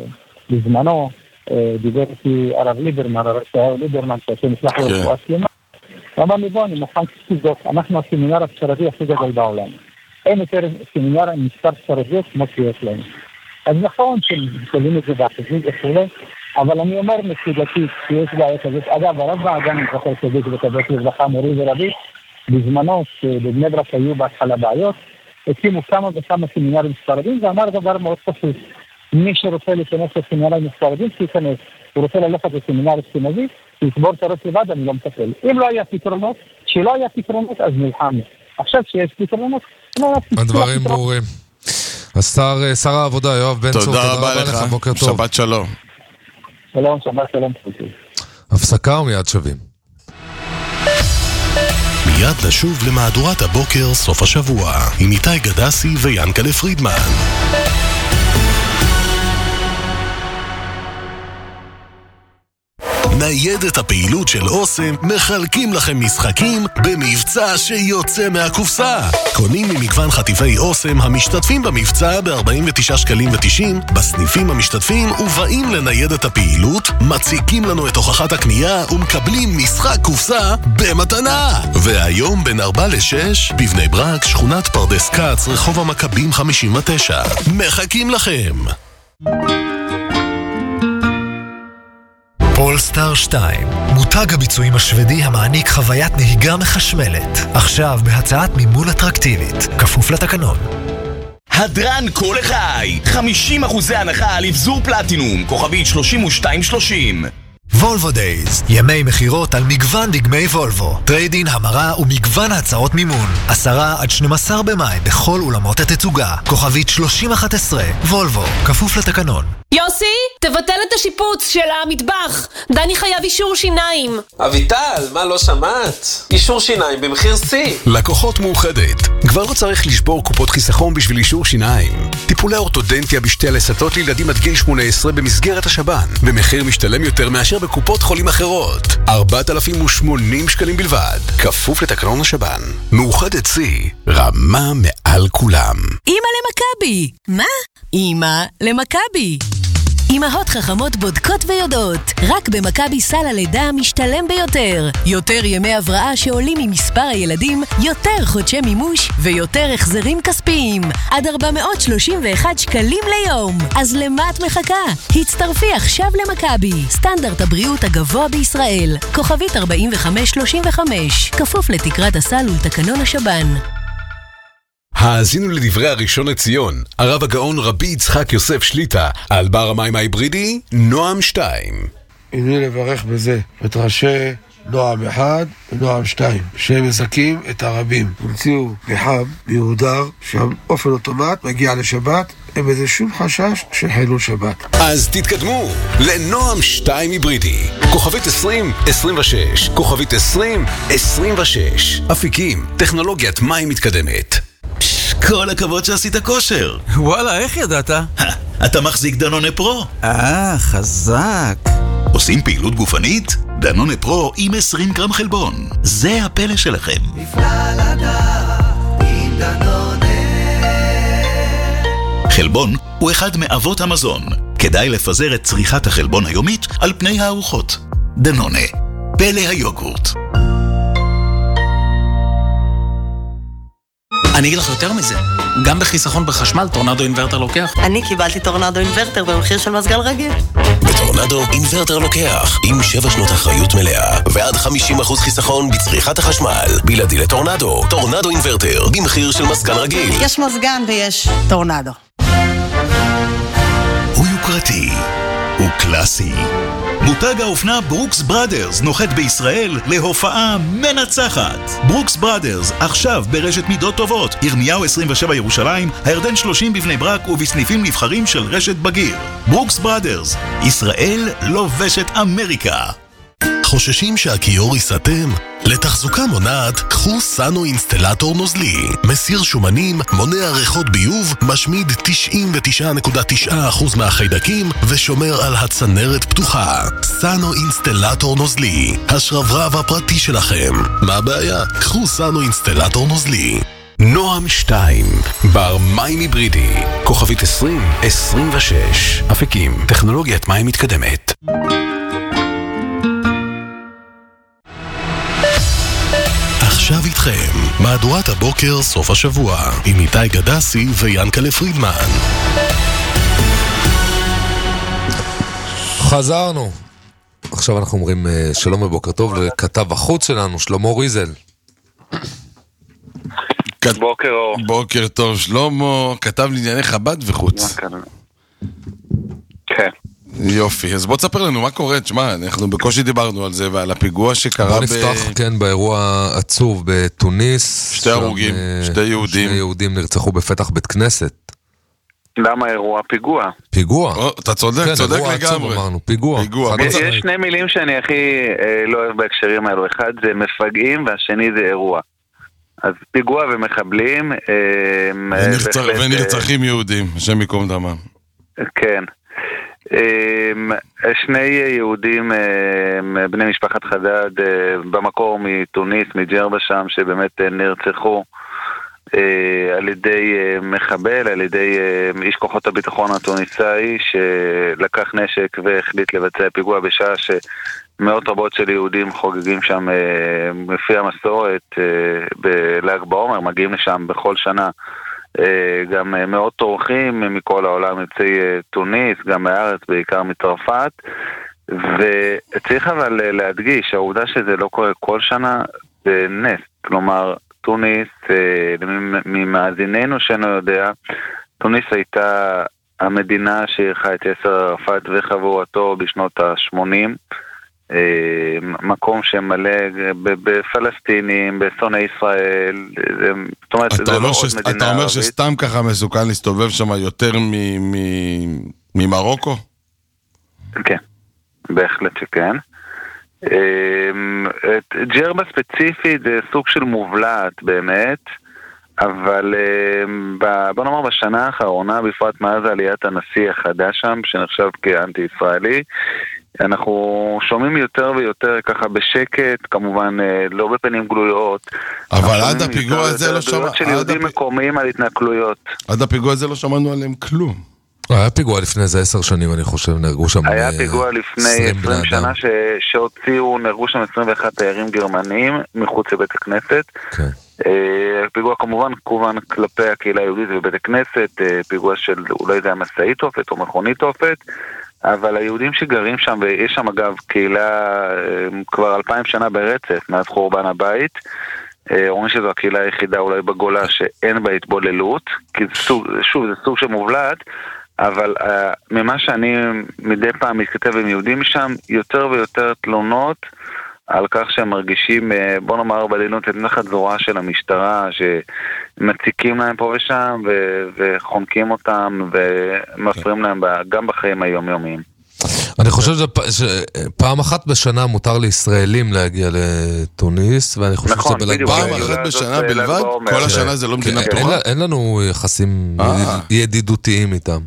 בזמנו, דיבר איתי הרב ליברמן, הרב ליברמן, שעושה נשלח לו רפואה שלמה, ואמר לי, בוא, אני מוכן כסודות, אנחנו הסמינר הספרדי הכי גדול בעולם. אין יותר סמינר עם מספר ספרדיות כמו שיש להם. אז נכון שמשתולים את זה באחוזים וכו', אבל אני אומר נקודתית שיש בעיה כזאת. אגב, הרב בעגן, אני זוכר צדיק וקדוש לברכה, מורי ורבי, בזמנו שבבני ברק היו בהתחלה בעיות, הקימו כמה וכמה סמינרים ספרדים, ואמר דבר מאוד פשוט. מי שרוצה להיכנס לסמינרים ספרדים, שייכנס. הוא רוצה ללכת לסמינר אשכנזי, שיסבור את הראש לבד, אני לא מטפל. אם לא היה פתרונות, שלא היה פתרונות, אז נלחמנו. עכשיו שיש פתרונות. הדברים ברורים. השר, שר העבודה, יואב בן צור, תודה רבה לך, בוקר טוב. שבת שלום. שלום, שבת שלום. הפסקה ומיד שווים. מיד נשוב למהדורת הבוקר סוף השבוע, עם איתי גדסי ויאנקלה פרידמן. ניידת הפעילות של אוסם מחלקים לכם משחקים במבצע שיוצא מהקופסה. קונים ממגוון חטיבי אוסם המשתתפים במבצע ב-ארבעים ותשעה שקלים ותשעים בסניפים המשתתפים ובאים לניידת הפעילות, מציקים לנו את הוכחת הקנייה ומקבלים משחק קופסה במתנה. והיום בין ארבע לשש בבני ברק, שכונת פרדס קץ, רחוב המכבים חמישים ותשע. מחכים לכם. פולסטאר שתיים, מותג הביצועים השוודי המעניק חוויית נהיגה מחשמלת. עכשיו בהצעת מימון אטרקטיבית, כפוף לתקנון. הדרן כל החי, חמישים אחוזי הנחה על אבזור פלטינום, כוכבית שלושים ושתיים שלושים. וולבו דייז, ימי מחירות על מגוון דגמי וולבו, טריידין, המרה ומגוון הצעות מימון. עשרה עד שנים עשר במאי בכל אולמות התצוגה, כוכבית שלושים אחת עשרה. וולבו, כפוף לתקנון. יוסי, תבטל את השיפוץ של המטבח. דני חייב אישור שיניים. אביטל, מה לא שמעת? אישור שיניים במחיר C. לקוחות מאוחדת. כבר לא צריך לשבור קופות חיסכון בשביל אישור שיניים. טיפולי אורתודנטיה בשתי הלסתות לילדים עד גיל שמונה עשרה במסגרת השב"ן, במחיר משתלם יותר מאשר בקופות חולים אחרות. ארבעת אלפים ושמונים שקלים בלבד. כפוף לתקנון השב"ן. מאוחדת C. רמה מעל כולם. אמא למכבי. מה? אמא למכבי. אמהות חכמות בודקות ויודעות, רק במכבי סל הלידה משתלם ביותר. יותר ימי הבראה שעולים ממספר הילדים, יותר חודשי מימוש ויותר החזרים כספיים. עד ארבע מאות שלושים ואחד שקלים ליום. אז למה את מחכה? הצטרפי עכשיו למכבי, סטנדרט הבריאות הגבוה בישראל. כוכבית ארבעים וחמש שלושים וחמש, כפוף לתקרת הסל ולתקנון השב"ן. האזינו לדברי הראשון לציון, הרב הגאון רבי יצחק יוסף שליטה, על בר המים ההיברידי, נועם שתיים. הנה לברך בזה את ראשי נועם אחד ונועם שתיים, שהם מזכים את הרבים. המציאו פחם מיהודר, שהאופן אוטומט מגיע לשבת, אין בזה שום חשש שחילול שבת. אז תתקדמו לנועם שתיים היברידי, כוכבית עשרים עשרים ושש, כוכבית עשרים עשרים ושש. אפיקים, טכנולוגיית מים מתקדמת. כל הכבוד שעשית כושר. וואלה, איך ידעת? אתה מחזיק דנונה פרו. אה, חזק. עושים פעילות גופנית? דנונה פרו עם עשרים גרם חלבון. זה הפלא שלכם. נפלא לדעת עם דנונה. חלבון הוא אחד מאבות המזון. כדאי לפזר את צריכת החלבון היומית על פני הארוחות. דנונה, פלא היוגורט. אני אגיד לך יותר מזה, גם בחיסכון בחשמל טורנדו אינברטר לוקח. אני קיבלתי טורנדו אינברטר במחיר של מזגן רגיל. בטורנדו אינברטר לוקח, עם שבע שנות אחריות מלאה ועד חמישים אחוז חיסכון בצריכת החשמל. בלעדי לטורנדו, טורנדו אינברטר במחיר של מזגן רגיל. יש מזגן ויש טורנדו. הוא יוקרתי, הוא קלאסי. מותג האופנה ברוקס בראדרס נוחת בישראל להופעה מנצחת. ברוקס בראדרס עכשיו ברשת מידות טובות, ירמיהו עשרים ושבע ירושלים, הירדן שלושים בבני ברק ובסניפים נבחרים של רשת בגיר. ברוקס בראדרס, ישראל לובשת אמריקה. חוששים שהכיור יסתם? לתחזוקה מונעת, קחו סאנו אינסטלטור נוזלי. מסיר שומנים, מונע ריחות ביוב, משמיד תשעים ותשע נקודה תשע אחוז מהחיידקים ושומר על הצנרת פתוחה. סאנו אינסטלטור נוזלי, השרברב הפרטי שלכם. מה הבעיה? קחו סאנו אינסטלטור נוזלי. נועם שתיים, בר מים היברידי, כוכבית עשרים עשרים ושש. אפיקים, טכנולוגיית מים מתקדמת. עכשיו איתכם, מהדורת הבוקר סוף השבוע, עם איתי גדסי ויאנקלה פרידמן. חזרנו. עכשיו אנחנו אומרים שלום ובוקר טוב לכתב החוץ שלנו, שלמה ריזל. בוקר אור. בוקר טוב, שלמה, כתב לענייני חב"ד וחוץ. כן. יופי, אז בוא תספר לנו מה קורה, תשמע, אנחנו בקושי דיברנו על זה ועל הפיגוע שקרה ב... בוא נפתח, כן, באירוע עצוב בתוניס. שתי הרוגים, שתי יהודים. שני יהודים נרצחו בפתח בית כנסת. למה אירוע? פיגוע. פיגוע. אתה צודק, צודק לגמרי. פיגוע. יש שני מילים שאני הכי לא אוהב בהקשרים האלו, אחד זה מפגעים והשני זה אירוע. אז פיגוע ומחבלים. ונרצחים יהודים, השם יקום דמם. כן. שני יהודים, בני משפחת חדד, במקור מתוניס, מג'רבה שם, שבאמת נרצחו על ידי מחבל, על ידי איש כוחות הביטחון התוניסאי, שלקח נשק והחליט לבצע פיגוע בשעה שמאות רבות של יהודים חוגגים שם לפי המסורת בל"ג בעומר, מגיעים לשם בכל שנה גם מאות אורחים מכל העולם, יוצאי תוניס, גם מהארץ, בעיקר מצרפת. וצריך אבל להדגיש, העובדה שזה לא קורה כל שנה זה נס. כלומר, תוניס, ממאזיננו שאינו יודע, תוניס הייתה המדינה שאירחה את יאסר ערפאת וחבורתו בשנות ה-שמונים, מקום שמלא בפלסטינים, בשונאי ישראל. זאת אומרת, זה לא עוד מדינה ערבית. אתה אומר שסתם ככה מסוכן להסתובב שם יותר ממרוקו? כן, בהחלט שכן. ג'רבה ספציפית זה סוג של מובלעת באמת, אבל בוא נאמר בשנה האחרונה, בפרט מאז עליית הנשיא החדש שם, שנחשב כאנטי-ישראלי, אנחנו שומעים יותר ויותר ככה בשקט, כמובן לא בפנים גלויות. אבל עד הפיגוע הזה לא שמענו. של יהודים מקומיים על התנכלויות. עד הפיגוע הזה לא שמענו עליהם כלום. היה פיגוע לפני איזה עשר שנים, אני חושב, נהרגו שם היה פיגוע לפני עשרים שנה שהוציאו, נהרגו שם עשרים ואחד תיירים גרמנים מחוץ לבית הכנסת. כן. פיגוע כמובן כוון כלפי הקהילה היהודית בבית הכנסת, פיגוע של אולי זה היה מסעית תופת או מכונית תופת, אבל היהודים שגרים שם, ויש שם אגב קהילה כבר אלפיים שנה ברצף מאז חורבן הבית, אומרים שזו הקהילה היחידה אולי בגולה שאין בה התבוללות, כי סוג, שוב זה סוג שמובלעת, אבל uh, ממה שאני מדי פעם מתכתב עם יהודים שם, יותר ויותר תלונות על כך שהם מרגישים, uh, בוא נאמר בלילות, את נחת זרוע של המשטרה, שמציקים להם פה ושם, ו- וחונקים אותם, ומפריעים להם ב- גם בחיים היומיומיים. אני חושב שפעם אחת בשנה מותר לישראלים להגיע לתוניס, ואני חושב נכון, שזה בדיוק. פעם אחת בשנה בלבד? כל השנה זה לא מדינה פתוחה? אין לנו יחסים ידידותיים איתם.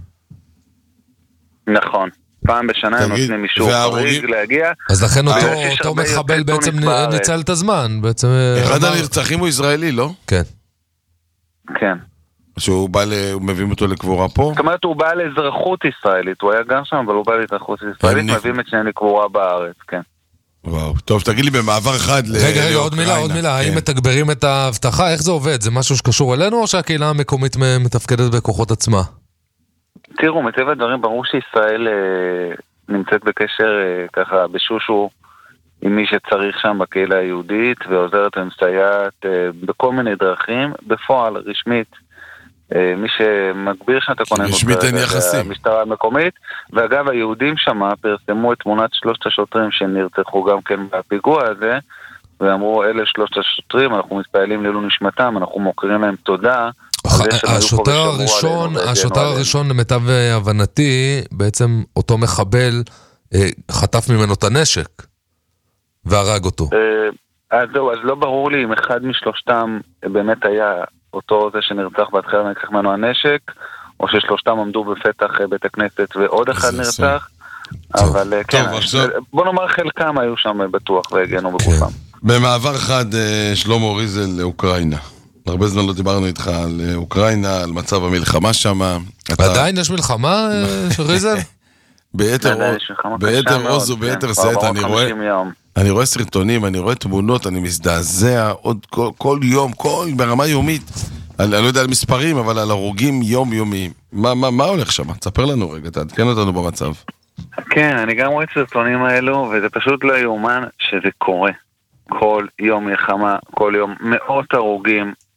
נכון, פעם בשנה הם נותנים אישור חריג להגיע. אז לכן אותו מחבל בעצם ניצל את הזמן. אחד הנרצחים הוא ישראלי, לא? כן. כן. שהוא בא, הוא מביאים אותו לקבורה פה? זאת אומרת, הוא בא לאזרחות ישראלית, הוא היה גם שם, אבל הוא בא לאזרחות ישראלית, מביאים את שניהם לקבורה בארץ, כן. וואו, טוב, תגיד לי במעבר חד לאוקראינה. רגע, רגע, עוד מילה, עוד מילה, האם מתגברים את ההבטחה? איך זה עובד? זה משהו שקשור אלינו, או שהקהילה המקומית מתפקדת בכוחות עצמה? תראו, מטבע הדברים, ברור שישראל אה, נמצאת בקשר אה, ככה בשושו עם מי שצריך שם בקהילה היהודית, ועוזרת ומסייעת אה, בכל מיני דרכים, בפועל, רשמית, אה, מי שמגביר שם את הכוננות, רשמית אין יחסים. המשטרה המקומית, ואגב, היהודים שם פרסמו את תמונת שלושת השוטרים שנרצחו גם כן בפיגוע הזה, ואמרו, אלה שלושת השוטרים, אנחנו מתפעלים לעילוי נשמתם, אנחנו מוכרים להם תודה, השוטר הראשון, השוטר הראשון למיטב הבנתי, בעצם אותו מחבל חטף ממנו את הנשק והרג אותו. אז זהו, אז לא ברור לי אם אחד משלושתם באמת היה אותו זה שנרצח בהתחלה ונרצח ממנו הנשק, או ששלושתם עמדו בפתח בית הכנסת ועוד אחד נרצח, אבל כן, בוא נאמר חלקם היו שם בטוח והגנו בגופם. במעבר חד, שלמה ריזל לאוקראינה. הרבה זמן לא דיברנו איתך על אוקראינה, על מצב המלחמה שם. עדיין יש מלחמה, ריזל? ביתר עוז וביתר שאת, אני רואה סרטונים, אני רואה תמונות, אני מזדעזע עוד כל יום, כל ברמה יומית. אני לא יודע על מספרים, אבל על הרוגים יום-יומיים. מה הולך שם? תספר לנו רגע, תעדכן אותנו במצב. כן, אני גם רואה את הסרטונים האלו, וזה פשוט לא יאומן שזה קורה. כל יום מלחמה, כל יום מאות הרוגים,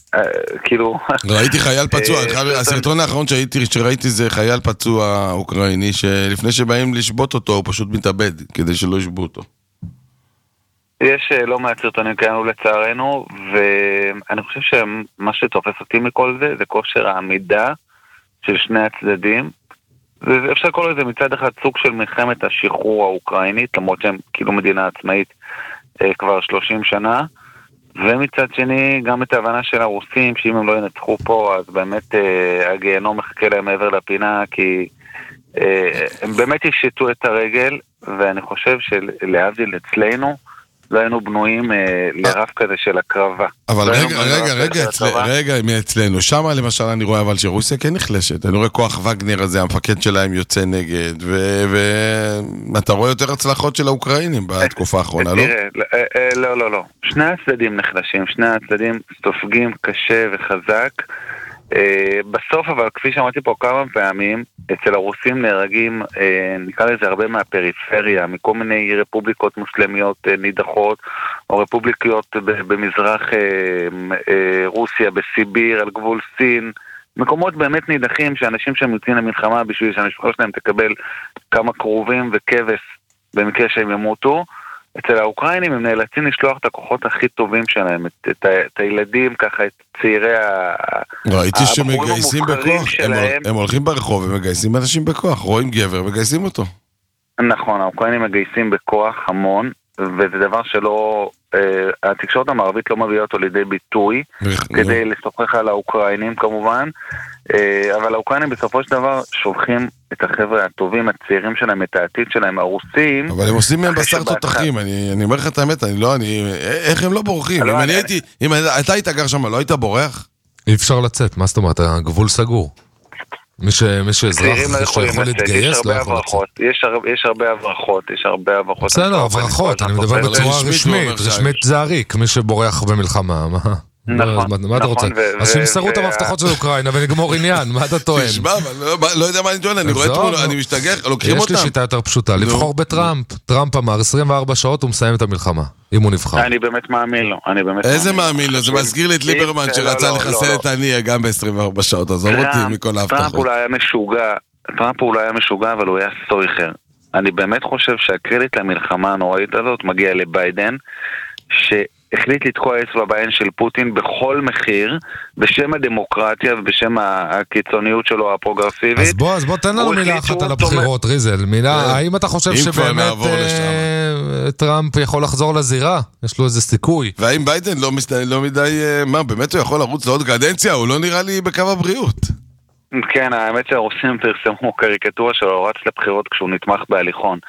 כאילו... ראיתי חייל פצוע, הסרטון האחרון שראיתי זה חייל פצוע אוקראיני, שלפני שבאים לשבות אותו, הוא פשוט מתאבד, כדי שלא ישבו אותו. יש לא מעט סרטונים כאלו לצערנו, ואני חושב שמה שתופס אותי מכל זה, זה כושר העמידה של שני הצדדים, ואפשר לקרוא לזה מצד אחד סוג של מלחמת השחרור האוקראינית, למרות שהם כאילו מדינה עצמאית כבר שלושים שנה, ומצד שני גם את ההבנה של הרוסים, שאם הם לא ינצחו פה, אז באמת הגיהנום מחכה להם מעבר לפינה, כי הם באמת יפשטו את הרגל, ואני חושב שלהבדיל אצלנו, לא היינו בנויים לרב כזה של הקרבה. אבל רגע, רגע, רגע, רגע, מאצלנו, שם למשל אני רואה אבל שרוסיה כן נחלשת, אני רואה כוח וגנר הזה, המפקד שלהם יוצא נגד, ואתה רואה יותר הצלחות של האוקראינים בתקופה האחרונה, לא? לא, לא, לא. שני הצדדים נחלשים, שני הצדדים סופגים קשה וחזק, בסוף אבל כפי שאמרתי פה כמה פעמים, אצל הרוסים נהרגים, נקרא לזה הרבה מהפריפריה, מכל מיני רפובליקות מוסלמיות נידחות, או רפובליקיות במזרח רוסיה, בסיביר, על גבול סין, מקומות באמת נידחים שאנשים שם יוצאים למלחמה בשביל שהמשפחה שלהם תקבל כמה קרובים וכבש במקרה שהם ימותו. אצל האוקראינים הם נאלצים לשלוח את הכוחות הכי טובים שלהם, את, את, את הילדים, ככה את צעירי ראיתי שמגייסים בכוח, הם, הם הולכים ברחוב ומגייסים אנשים בכוח, רואים גבר, מגייסים אותו. נכון, האוקראינים מגייסים בכוח המון, וזה דבר שלא, אה, התקשורת המערבית לא מביאה אותו לידי ביטוי, כדי לשוחח על האוקראינים כמובן, אה, אבל האוקראינים בסופו של דבר שולחים את החבר'ה הטובים, הצעירים שלהם, את העתיד שלהם, הרוסים. אבל הם עושים מהם בשר תותחים, אני, אני אומר לך את האמת, אני לא, אני, איך הם לא בורחים? אם אני הייתי, אם אתה היית גר שם, לא היית בורח? אי אפשר לצאת, מה זאת אומרת, הגבול סגור. מי שאזרח שיכול להתגייס לא יכול לצאת. יש הרבה הברחות, יש הרבה הברחות. בסדר, הברחות, אני מדבר בצורה רשמית, רשמית זה הריק, מי שבורח במלחמה, מה? מה אתה רוצה? אז שימסרו את המפתחות של אוקראינה ונגמור עניין, מה אתה טוען? תשמע, לא יודע מה אני טוען, אני רואה תמונה, אני משתגח, לוקחים אותם. יש לי שיטה יותר פשוטה, לבחור בטראמפ. טראמפ אמר עשרים וארבע שעות הוא מסיים את המלחמה, אם הוא נבחר. אני באמת מאמין לו, אני באמת מאמין לו. איזה מאמין לו? זה מזכיר לי את ליברמן שרצה לחסל את הנייה גם ב-עשרים וארבע שעות, עזוב אותי מכל ההבטחות. טראמפ אולי היה משוגע, טראמפ אולי היה משוגע, אבל הוא היה סטויכר. אני באמת חושב שהקרדיט למלחמה הנוראית הזאת מגיע לביידן, שהחליט לתקוע אצבע בעין של פוטין בכל מחיר, בשם הדמוקרטיה ובשם הקיצוניות שלו הפרוגרסיבית. אז בוא, אז בוא תן לנו מילה אחת על הבחירות, ריזל. מילה, האם אתה חושב שבאמת טראמפ יכול לחזור לזירה? יש לו איזה סיכוי. והאם ביידן לא מדי, מה, באמת הוא יכול לרוץ לעוד קדנציה? הוא לא נראה לי בקו הבריאות. כן, האמת שהרוסים פרסמו קריקטורה שלו רץ לבחירות כשהוא נתמך בהליכון.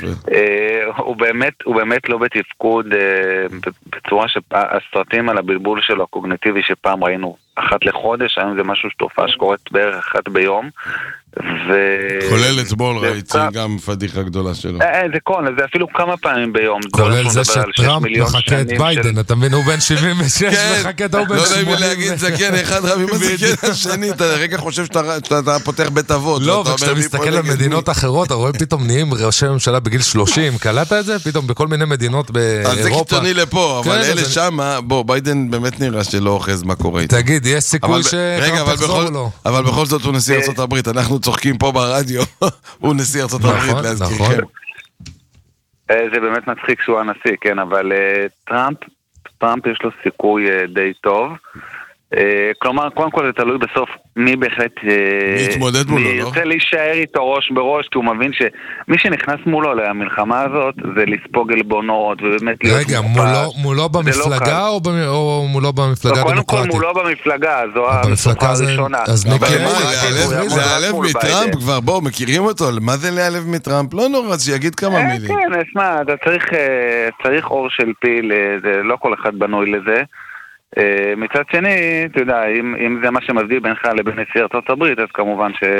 הוא באמת, הוא באמת לא בתפקוד בצורה שהסרטים על הבלבול שלו הקוגניטיבי שפעם ראינו אחת לחודש, היום זה משהו שתופעה שקורית בערך אחת ביום. כולל אתמול ראיתי גם פדיחה גדולה שלו. זה כל, זה אפילו כמה פעמים ביום. כולל זה שטראמפ מחכה את ביידן, אתה מבין, הוא בן שבעים ושש מחכה את הוא בן שמונים. לא יודע אם להגיד זקן אחד רב עם הזקן השני, אתה רגע חושב שאתה פותח בית אבות. לא, וכשאתה מסתכל על מדינות אחרות, אתה רואה פתאום נהיים ראשי ממשלה בגיל שלושים, קלטת את זה? פתאום בכל מיני מדינות באירופה. אז זה קיצוני לפה, אבל אלה שמה, בוא, ביידן באמת נראה שלא אוחז מה קורה איתו. תגיד, יש סיכוי שטראמפ תחזור לו. אבל בכל זאת הוא נשיא ארצות הברית, אנחנו צוחקים פה ברדיו, הוא נשיא ארצות הברית, להזכירכם. זה באמת מצחיק שהוא הנשיא, כן, אבל טראמפ, טראמפ יש לו סיכוי די טוב. כלומר, קודם כל זה תלוי בסוף מי בהחלט מי יתמודד מולו, לא? מי ירצה להישאר איתו ראש בראש, כי הוא מבין שמי שנכנס מולו למלחמה הזאת זה לספוג אלבונות ובאמת להיות רגע, מולו במפלגה או מולו במפלגה הדמוקרטית? קודם כל מולו במפלגה, זו המפלגה הראשונה. אז זה להיעלב מטראמפ כבר, בואו, מכירים אותו, מה זה להיעלב מטראמפ? לא נורא, שיגיד כמה מילים. כן, שמע, אתה צריך אור של פיל, לא כל אחד בנוי לזה. מצד שני, אתה יודע, אם זה מה שמבדיל בינך לבין נשיא ארצות הברית, אז כמובן ש...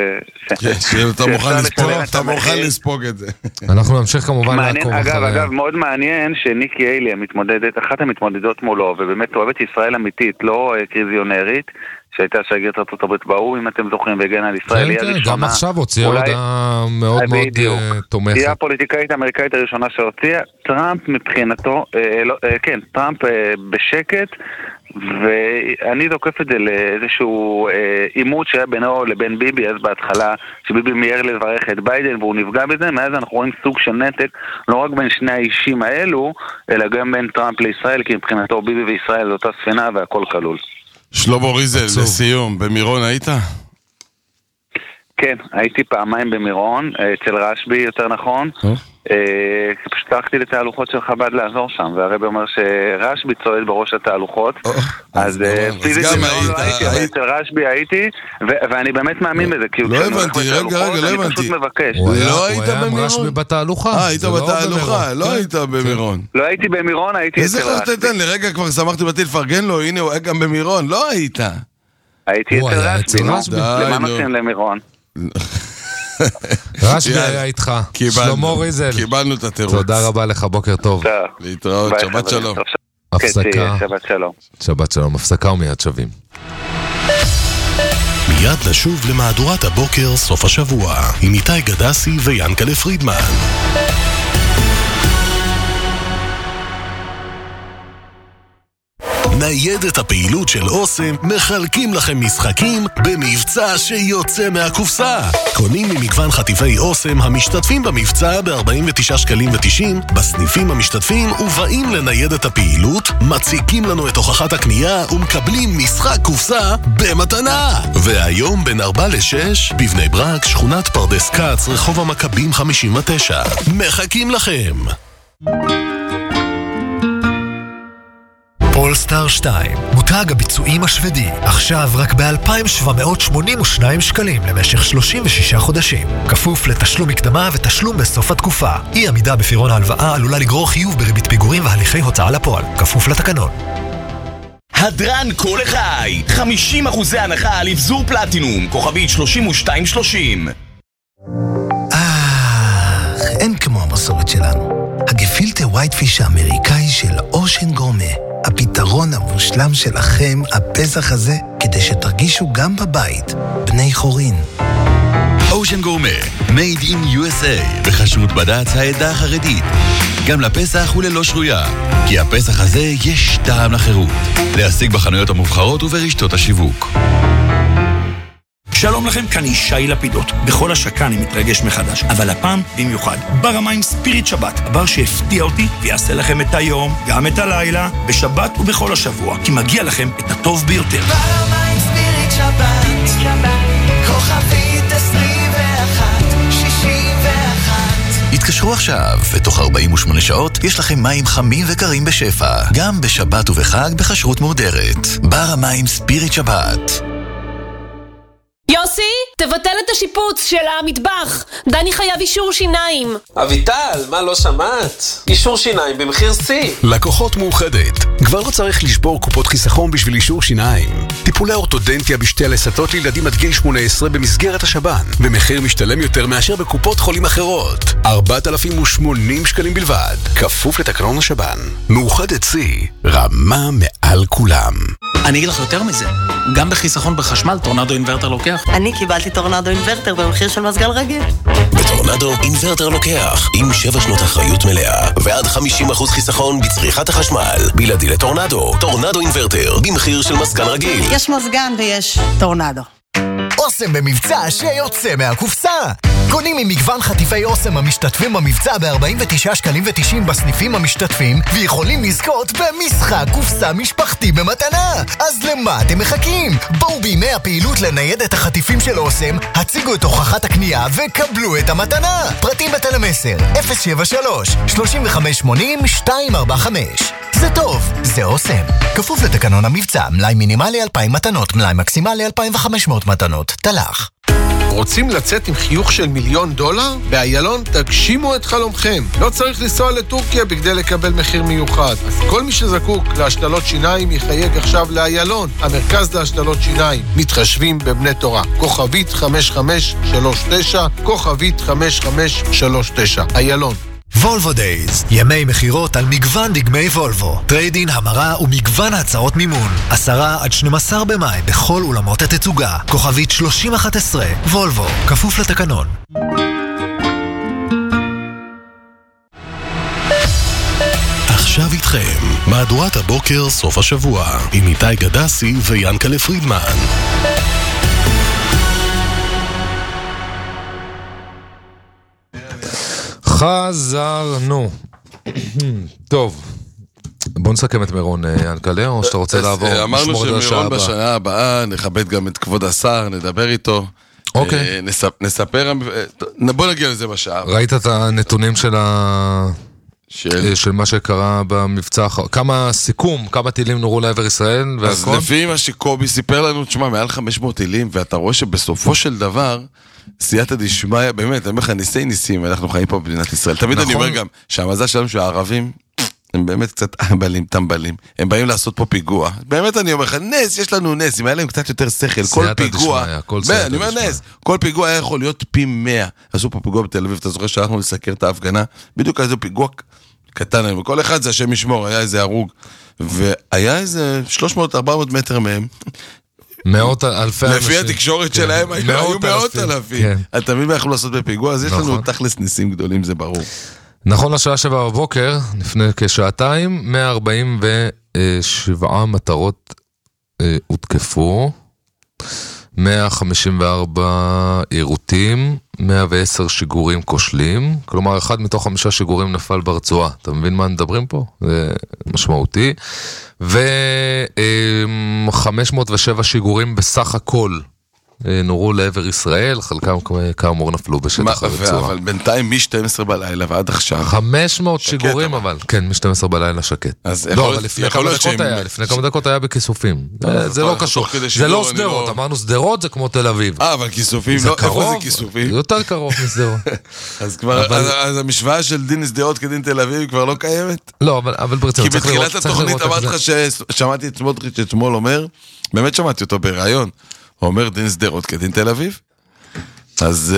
אתה מוכן לספוג את זה. אנחנו נמשיך כמובן לעקוב אחריה. אגב, אגב, מאוד מעניין שניקי היילי המתמודדת, אחת המתמודדות מולו, ובאמת אוהבת ישראל אמיתית, לא קריזיונרית, שהייתה שגרירת ארצות הברית באו"ם, אם אתם זוכרים, והגנה על ישראל. כן, כן, גם עכשיו הוציאה הודעה מאוד מאוד תומכת. היא הפוליטיקאית האמריקאית הראשונה שהוציאה, טראמפ מבחינתו, כן, טראמפ בשקט, ואני דוקף את זה לאיזשהו עימות שהיה בינו לבין ביבי, אז בהתחלה שביבי מיהר לברך את ביידן והוא נפגע בזה, מאז אנחנו רואים סוג של נתק לא רק בין שני האישים האלו, אלא גם בין טראמפ לישראל, כי מבחינתו ביבי וישראל זו אותה ספינה והכל כלול. שלמה ריזל, לסיום, במירון היית? כן, הייתי פעמיים במירון, אצל רשבי יותר נכון. פשוט הלכתי לתהלוכות של חב"ד לעזור שם, והרב אומר שרשבי צועד בראש התהלוכות, אז פיזית לא הייתי, אבל אצל רשבי הייתי, ואני באמת מאמין בזה. לא הבנתי, רגע, רגע, לא הבנתי. לא היית במירון? רשבי בתהלוכה. אה, היית בתהלוכה, לא היית במירון. לא הייתי במירון, הייתי אצל רשבי. איזה חשת, לרגע כבר שמחתי באתי לפרגן לו, הנה הוא היה גם במירון, לא היית. הייתי אצל רשבי, למה נוסעים למירון? רשבי היה איתך, שלמה ריזל. קיבלנו את התירוץ. תודה רבה לך, בוקר טוב. להתראות, שבת שלום. הפסקה. שבת שלום. שבת שלום, הפסקה ומיד שווים. מיד לשוב למהדורת הבוקר סוף השבוע, עם איתי גדסי ויאנקלה פרידמן. ניידת הפעילות של אוסם מחלקים לכם משחקים במבצע שיוצא מהקופסה. קונים ממגוון חטיבי אוסם המשתתפים במבצע ב-ארבעים ותשעה שקלים ותשעים בסניפים המשתתפים ובאים לניידת הפעילות, מציקים לנו את הוכחת הקנייה ומקבלים משחק קופסה במתנה. והיום בין ארבע לשש בבני ברק, שכונת פרדס קץ, רחוב המכבים חמישים ותשע. מחכים לכם. פולסטאר שתיים, מותג הביצועים השוודי, עכשיו רק ב-אלפיים שבע מאות שמונים ושניים שקלים למשך שלושים ושישה חודשים. כפוף לתשלום מקדמה ותשלום בסוף התקופה. אי עמידה בפירעון ההלוואה עלולה לגרור חיוב בריבית פיגורים והליכי הוצאה לפועל, כפוף לתקנון. הדרן כל החי, חמישים אחוזי הנחה על אבזור פלטינום, כוכבית שלושים ושתיים שלושים. אה, אין כמו המסורת שלנו. הגפילטה ווייטפיש האמריקאי של אושן גורמה. הפתרון המושלם שלכם, הפסח הזה, כדי שתרגישו גם בבית, בני חורין. אושן גורמה, made in יו אס איי, בחשרות בד"ץ העדה החרדית. גם לפסח וללא שרויה, כי הפסח הזה יש טעם לחירות. להשיג בחנויות המובחרות וברשתות השיווק. שלום לכם, כאן ישי לפידות. בכל השקה אני מתרגש מחדש, אבל הפעם במיוחד. בר המים ספיריט שבת, הבר שהפתיע אותי ויעשה לכם את היום, גם את הלילה, בשבת ובכל השבוע, כי מגיע לכם את הטוב ביותר. בר המים ספיריט שבת, כוכבית עשרים ואחת שישים ואחת. התקשרו עכשיו, ותוך ארבעים ושמונה שעות יש לכם מים חמים וקרים בשפע, גם בשבת ובחג בחשרות מורדרת. בר המים ספיריט שבת. יוסי, תבטל את השיפוץ של המטבח. דני חייב אישור שיניים. אביטל, מה לא שמעת? אישור שיניים במחיר C. לקוחות מאוחדת. כבר לא צריך לשבור קופות חיסכון בשביל אישור שיניים. טיפולי אורתודנטיה בשתי הלסתות לילדים עד גיל שמונה עשרה במסגרת השב"ן, במחיר משתלם יותר מאשר בקופות חולים אחרות. ארבעת אלפים ושמונים שקלים בלבד, כפוף לתקנון השב"ן. מאוחדת C, רמה מעל כולם. אני אגיד לך יותר מזה, גם בחיסכון בחשמל טורנדו אינוורטר לוקח. אני קיבלתי טורנדו אינוורטר במחיר של מזגל רגיל. בטורנדו אינוורטר לוקח, עם שבע שנות אחריות מלאה ועד חמישים אחוז חיסכון בצריכת החשמל. בלעדי לטורנדו, טורנדו אינוורטר במחיר של מזגן רגיל. יש מזגן ויש טורנדו. אוסם במבצע שיוצא מהקופסה. קונים ממגוון חטיפי אוסם המשתתפים במבצע ב-ארבעים ותשעה שקלים ותשעים בסניפים המשתתפים, ויכולים לזכות במשחק קופסה משפחתי במתנה. אז למה אתם מחכים? בואו בימי הפעילות לנייד את החטיפים של אוסם, הציגו את הוכחת הקנייה וקבלו את המתנה. פרטים בתל מסר אפס שבע שלוש שלושים וחמש שמונים שתיים ארבע חמש. זה טוב, זה אוסם. כפוף לתקנון המבצע, מלאי מינימלי אלפיים מתנות, מלאי מקסימלי אלפיים וחמש מאות מתנות. תלך. רוצים לצאת עם חיוך של מיליון דולר? באיילון תגשימו את חלומכם. לא צריך לנסוע לטורקיה בכדי לקבל מחיר מיוחד. אז כל מי שזקוק להשתלות שיניים יחייג עכשיו לאיילון, המרכז להשתלות שיניים. מתחשבים בבני תורה. כוכבית חמש חמש שלוש תשע, כוכבית חמש חמש שלוש תשע. איילון. וולבו דייז, ימי מחירות על מגוון דגמי וולבו, טריידין, המרה ומגוון הצעות מימון. עשרה עד שנים עשר במאי בכל אולמות התצוגה. כוכבית שלושים אחת עשרה, וולבו, כפוף לתקנון. עכשיו איתכם, מהדורת הבוקר סוף השבוע, עם איתי גדסי ויאנקלה פרידמן. חזרנו. טוב, בוא נסכם את מירון, ינקלה, או שאתה רוצה לעבור? אמרנו שמירון בשנה הבאה, נכבד גם את כבוד השר, נדבר איתו. אוקיי. נספר, בוא נגיע לזה בשעה. ראית את הנתונים של ה... של מה שקרה במבצע, כמה סיכום, כמה טילים נורו לעבר ישראל והכל? אז לפי מה שקובי סיפר לנו, תשמע, מעל חמש מאות טילים, ואתה רואה שבסופו של דבר, סייעתא דשמיא, באמת, אני אומר לך, ניסי ניסים, אנחנו חיים פה במדינת ישראל. תמיד אני אומר גם, שהמזל שלנו שהערבים, הם באמת קצת אהבלים, טמבלים, הם באים לעשות פה פיגוע. באמת אני אומר לך, נס, יש לנו נס, אם היה להם קצת יותר שכל, כל פיגוע, אני אומר נס, כל פיגוע היה יכול להיות פי מאה. עשו פה פיגוע בתל אביב, אתה זוכר שהלכנו לסקר את ההפגנה, בדיוק איזה פיגוע קטן, וכל אחד זה השם ישמור, היה איזה הרוג, והיה איזה שלוש מאות ארבע מאות מטר מהם, מאות אלפי אנשים. לפי התקשורת שלהם היו מאות אלפים. אתה מבין מה יכולו לעשות בפיגוע? אז יש לנו תכלס ניסים גדולים, זה ברור. נכון לשעה שבע בבוקר, לפני כשעתיים, מאה ארבעים ושבע מטרות הותקפו, מאה חמישים וארבע עירותים, מאה ועשר שיגורים כושלים, כלומר אחד מתוך חמישה שיגורים נפל ברצועה. אתה מבין מה מדברים פה? זה משמעותי. ו-חמש מאות ושבע שיגורים בסך הכל נורו לעבר ישראל, חלקם כאמור נפלו בשטח הרצועה. אבל בינתיים מ-שתים עשרה בלילה ועד עכשיו. חמש מאות שיגורים אבל, כן, מ-שתים עשרה בלילה שקט. לא, אבל לפני כמה דקות היה, לפני כמה דקות היה בכיסופים. זה לא קשור, זה לא סדרות, אמרנו סדרות זה כמו תל אביב. אה, אבל כיסופים, איפה זה כיסופים? יותר קרוב מסדרות. אז המשוואה של דין סדרות כדין תל אביב כבר לא קיימת? לא, אבל ברצינות, כי בתחילת התוכנית אמרתי לך ששמעתי את סמוטריץ' אתמול אומר, באמת שמעתי אותו בראיון, הוא אומר דין סדרות כדין תל אביב. אז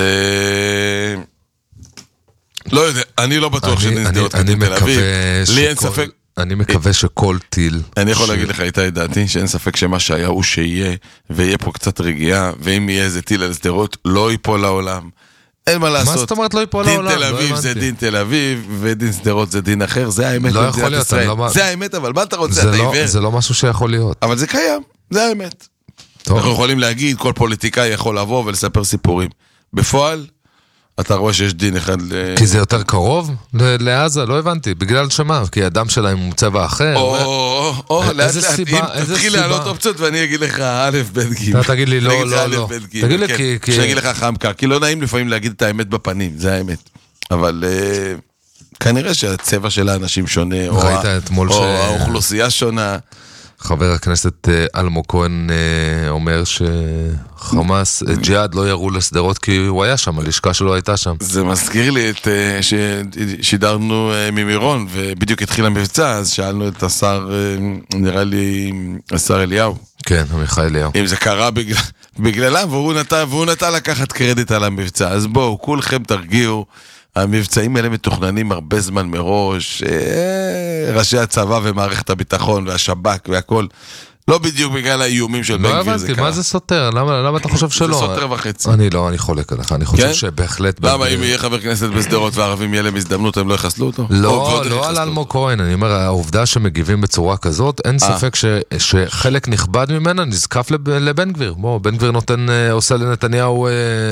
לא יודע, אני לא בטוח שדין סדרות כדין תל אביב. לי אין ספק. אני מקווה שכל טיל... אני יכול להגיד לך איתה דעתי, שאין ספק שמה שהיה הוא שיהיה, ויהיה פה קצת רגיעה, ואם יהיה איזה טיל על סדרות, לא ייפול לעולם. אין מה לעשות. מה זאת אומרת לא ייפול לעולם? דין תל אביב זה דין תל אביב, ודין סדרות זה דין אחר, זה האמת. לא יכול להיות. זה האמת, אבל מה אתה רוצה? אתה עיוור. זה לא משהו שיכול להיות. אבל זה קיים, זה האמת. אנחנו יכולים להגיד, כל פוליטיקאי יכול לבוא ולספר סיפורים. בפועל, אתה רואה שיש דין אחד ל... כי זה יותר קרוב לעזה, לא הבנתי. בגלל שמה? כי הדם שלהם הוא צבע אחר. או, או, או, לאט לאט, אם תתחיל לעלות אופציות ואני אגיד לך א' ב' ג'. אתה תגיד לי לא, לא, לא. תגיד לי כי... שאני אגיד לך חמקה, כי לא נעים לפעמים להגיד את האמת בפנים, זה האמת. אבל כנראה שהצבע של האנשים שונה, או האוכלוסייה שונה. חבר הכנסת אלמו כהן אומר שחמאס, ג'יהאד לא ירו לסדרות כי הוא היה שם, הלשכה שלו הייתה שם. זה מזכיר לי את ששידרנו ממירון ובדיוק התחיל המבצע, אז שאלנו את השר, נראה לי השר אליהו. כן, עמיחי אליהו. אם זה קרה בגללם, והוא נטע, והוא נטע לקחת קרדיט על המבצע. אז בואו, כולכם תרגיעו. המבצעים האלה מתוכננים הרבה זמן מראש, ראשי הצבא ומערכת הביטחון והשב"כ והכל, לא בדיוק בגלל האיומים של בן גביר זה קרה. מה זה סותר? למה אתה חושב שלא? זה סותר וחצי. אני לא, אני חולק עליך, אני חושב שבהחלט... למה אם יהיה חבר כנסת בסדרות וערבים יהיה להם הזדמנות, הם לא יחסלו אותו? לא, לא על אלמו כהן, אני אומר, העובדה שמגיבים בצורה כזאת, אין ספק שחלק נכבד ממנה נזקף לבן גביר. בוא, בן גביר נותן, עושה לנתניהו,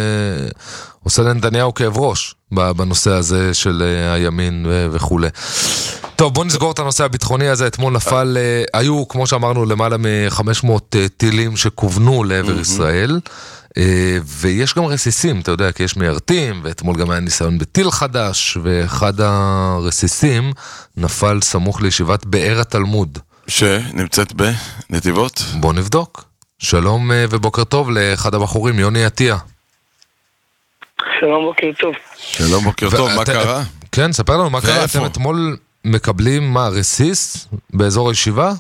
עושה לנתניהו כאב ראש בנושא הזה של הימין וכו'. טוב, בוא נסגור את הנושא הביטחוני הזה. אתמול נפל, היו, כמו שאמרנו, למעלה מ-חמש מאות טילים שכוונו לעבר ישראל, ויש גם רסיסים, אתה יודע, כי יש מיירטים, ואתמול גם היה ניסיון בטיל חדש, ואחד הרסיסים נפל סמוך לישיבת באר התלמוד. שנמצאת בנתיבות? בוא נבדוק. שלום ובוקר טוב לאחד הבחורים, יוני עטיה. שלום, בוקר טוב. שלום, בוקר טוב, מה קרה? כן, ספר לנו מה קרה. אתם אתמול מקבלים מה, רסיס באזור הישיבה?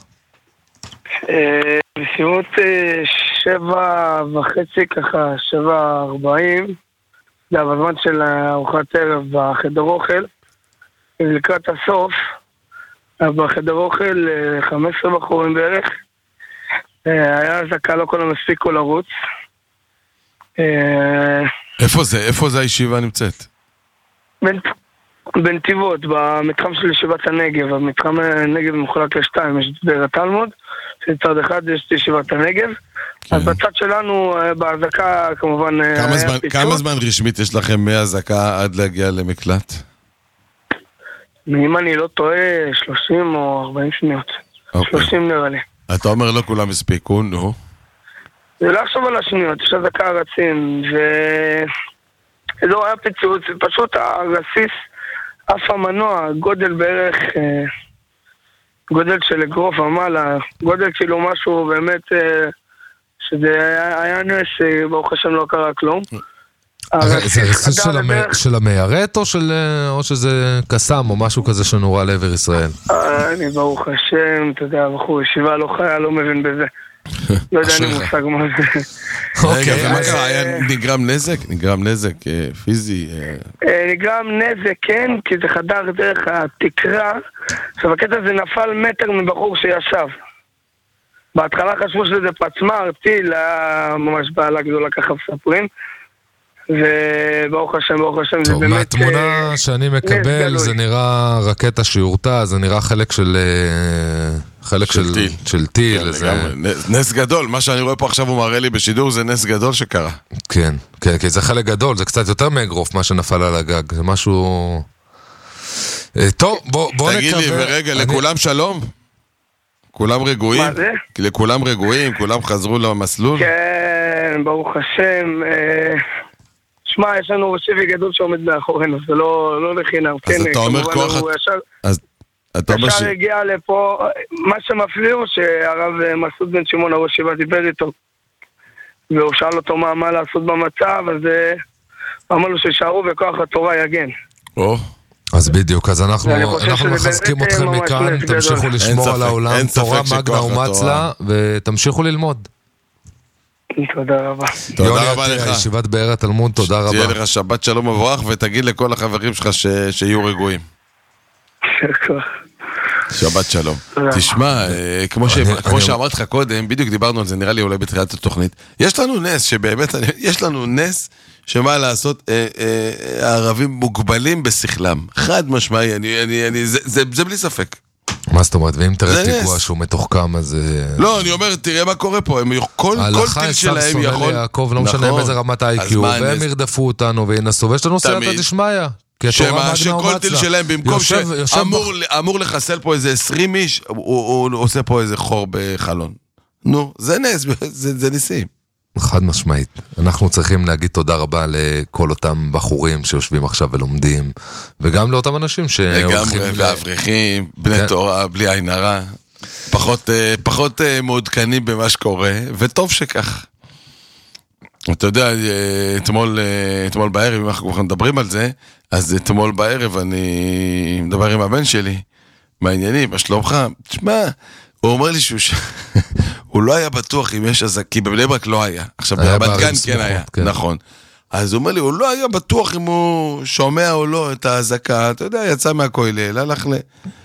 בסביבות שבע וחצי ככה, שבע ארבעים, זה בזמן של ארוחת ערב בחדר אוכל, לקראת הסוף, בחדר אוכל חמש עשרה בחורים בערך, היה זקה, לא כל המספיקו לרוץ. איפה זה? איפה זה הישיבה נמצאת? בנתיבות, במתחם של ישיבת הנגב. המתחם הנגב מחולק לשתיים, יש דבר התלמוד, שצד אחד יש ישיבת הנגב. אז בצד שלנו, בהזקה כמובן היה פיצוץ. כמה זמן רשמית יש לכם מהזקה עד להגיע למקלט? אם אני לא טועה, שלושים או ארבעים שניות. שלושים נראה לי. אתה אומר לא כולם הספיקו, נו. זה לא עכשיו על השניות, יש הזקה רצים, ואזור היה פיצוץ, פשוט הרסיס, אף המנוע, גודל בערך, גודל של אגרוף ומעלה, גודל כאילו משהו באמת, שזה היה, היה נס, ברוך השם לא קרה כלום. זה רסיס של המיירט או שזה קסם או משהו כזה שנורא לעבר ישראל? אני ברוך השם, אתה יודע, בחור ישיבה לא חיה, לא מבין בזה. לא יודע, אני מושג מה זה. רגע, ומה קרה? היה נגרם נזק? נגרם נזק פיזי? נגרם נזק, כן, כי זה חדר דרך התקרה. עכשיו, הקטע הזה נפל מטר מבחור שישב. בהתחלה חשבו שזה פצמ"ר, טיל, היה ממש בעלה גדולה ככה מספרים. וברוך השם, ברוך השם, זה באמת... מהתמונה שאני מקבל זה נראה רקטה שיורתה, זה נראה חלק של... חלק של טיל. נס גדול, מה שאני רואה פה עכשיו הוא מראה לי בשידור זה נס גדול שקרה. כן, כי זה חלק גדול, זה קצת יותר מאגרוף מה שנפל על הגג, זה משהו... טוב, בוא נקווה... תגיד לי, ורגע, לכולם שלום? כולם רגועים? מה זה? לכולם רגועים, כולם חזרו למסלול? כן, ברוך השם... שמע, יש לנו שיבי גדול שעומד מאחורינו, זה לא לחינם. אז אתה אומר כוח... אז אתה אומר ש... ישר הגיע לפה, מה שמפליא הוא שהרב מסעוד בן שמעון הראש ישיבה דיבר איתו, והוא שאל אותו מה מה לעשות במצב, אז אמר לו שישארו וכוח התורה יגן. אז בדיוק, אז אנחנו מחזקים אתכם מכאן, תמשיכו לשמור על העולם, תורה מגנה ומצלה, ותמשיכו ללמוד. תודה רבה. תודה רבה לך. ישיבת באר התלמוד, תודה רבה. תהיה לך שבת שלום מבורך, ותגיד לכל החברים שלך שיהיו רגועים. שבת שלום. תשמע, כמו שאמרתי לך קודם, בדיוק דיברנו על זה, נראה לי אולי בתחילת התוכנית, יש לנו נס, שבאמת, יש לנו נס שמה לעשות, הערבים מוגבלים בשכלם. חד משמעי, זה בלי ספק. מה זאת אומרת? ואם תראה פיגוע שהוא מתוחכם, אז... לא, אני אומר, תראה מה קורה פה, כל טיל שלהם יכול... יעקב, לא משנה באיזה רמת ה-איי קיו, והם ירדפו אותנו וינסו, ויש לנו סייעת הדשמיא. שמה, שכל טיל שלהם, במקום שאמור לחסל פה איזה עשרים איש, הוא עושה פה איזה חור בחלון. נו, זה נס, זה ניסים. חד משמעית. אנחנו צריכים להגיד תודה רבה לכל אותם בחורים שיושבים עכשיו ולומדים, וגם לאותם אנשים שהולכים... וגם לאברכים, בני תורה, בלי עין הרע, פחות מעודכנים במה שקורה, וטוב שכך. אתה יודע, אתמול, אתמול בערב, אם אנחנו מדברים על זה, אז אתמול בערב אני מדבר עם הבן שלי, מעניינים, מה שלומך? תשמע, הוא אומר לי שהוא... הוא לא היה בטוח אם יש הזקה, כי בבני ברק לא היה. עכשיו, ברמת גן כן היה, נכון. אז הוא אומר לי, הוא לא היה בטוח אם הוא שומע או לא את ההזקה, אתה יודע, יצא מהכולל, הלך ל...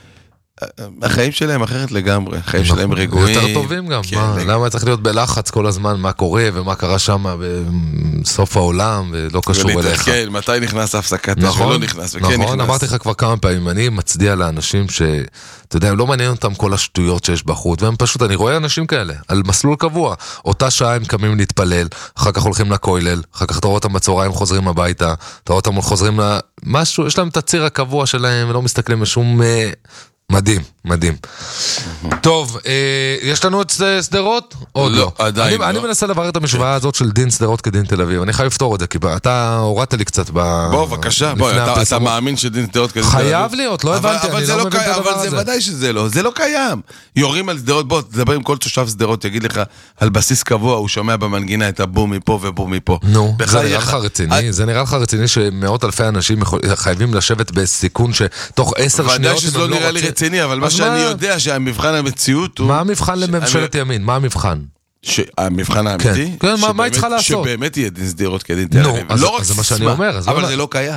החיים שלהם אחרת לגמרי, החיים שלהם רגועים. יותר טובים גם, למה צריך להיות בלחץ כל הזמן, מה קורה ומה קרה שם בסוף העולם, ולא קשור אליך. כן, מתי נכנס הפסקת אש ולא נכנס, וכן נכנס. נכון, אמרתי לך כבר כמה פעמים, אני מצדיע לאנשים ש... אתה יודע, הם לא מעניין אותם כל השטויות שיש בחוץ, והם פשוט, אני רואה אנשים כאלה, על מסלול קבוע, אותה שעה הם קמים להתפלל, אחר כך הולכים לכולל, אחר כך אתה רואה אותם בצהריים חוזרים הביתה, אתה רואה אותם חוזרים למשהו, יש להם את הציר הקבוע שלהם, ולא מסתכלים משום... מדהים, מדהים. טוב, יש לנו את סדרות? עוד לא. עדיין לא. אני מנסה לברר את המשוואה הזאת של דין סדרות כדין תל אביב. אני חייב לפתור את זה, כי אתה הורדת לי קצת ב... בוא, בבקשה, בוא, אתה מאמין שדין סדרות כדין תל אביב? חייב להיות, לא הבנתי, אני לא מבין את הדבר הזה. אבל זה ודאי שזה לא, זה לא קיים. יורים על סדרות, בוא, תדבר עם כל תושב סדרות, יגיד לך, על בסיס קבוע, הוא שומע במנגינה את הבום מפה ובום מפה. נו, זה נראה לך רציני, זה נראה לך רציני שמאות אלפי אנשים חייבים לשבת בסיכון שתוך עשר שניות רציני, אבל מה שאני יודע שהמבחן המציאות הוא... מה המבחן לממשלת ימין? מה המבחן? המבחן האמיתי? כן, מה היא צריכה לעשות? שבאמת יהיה דין סדירות כדין תל אביב. נו, אז זה מה שאני אומר. אבל זה לא קיים.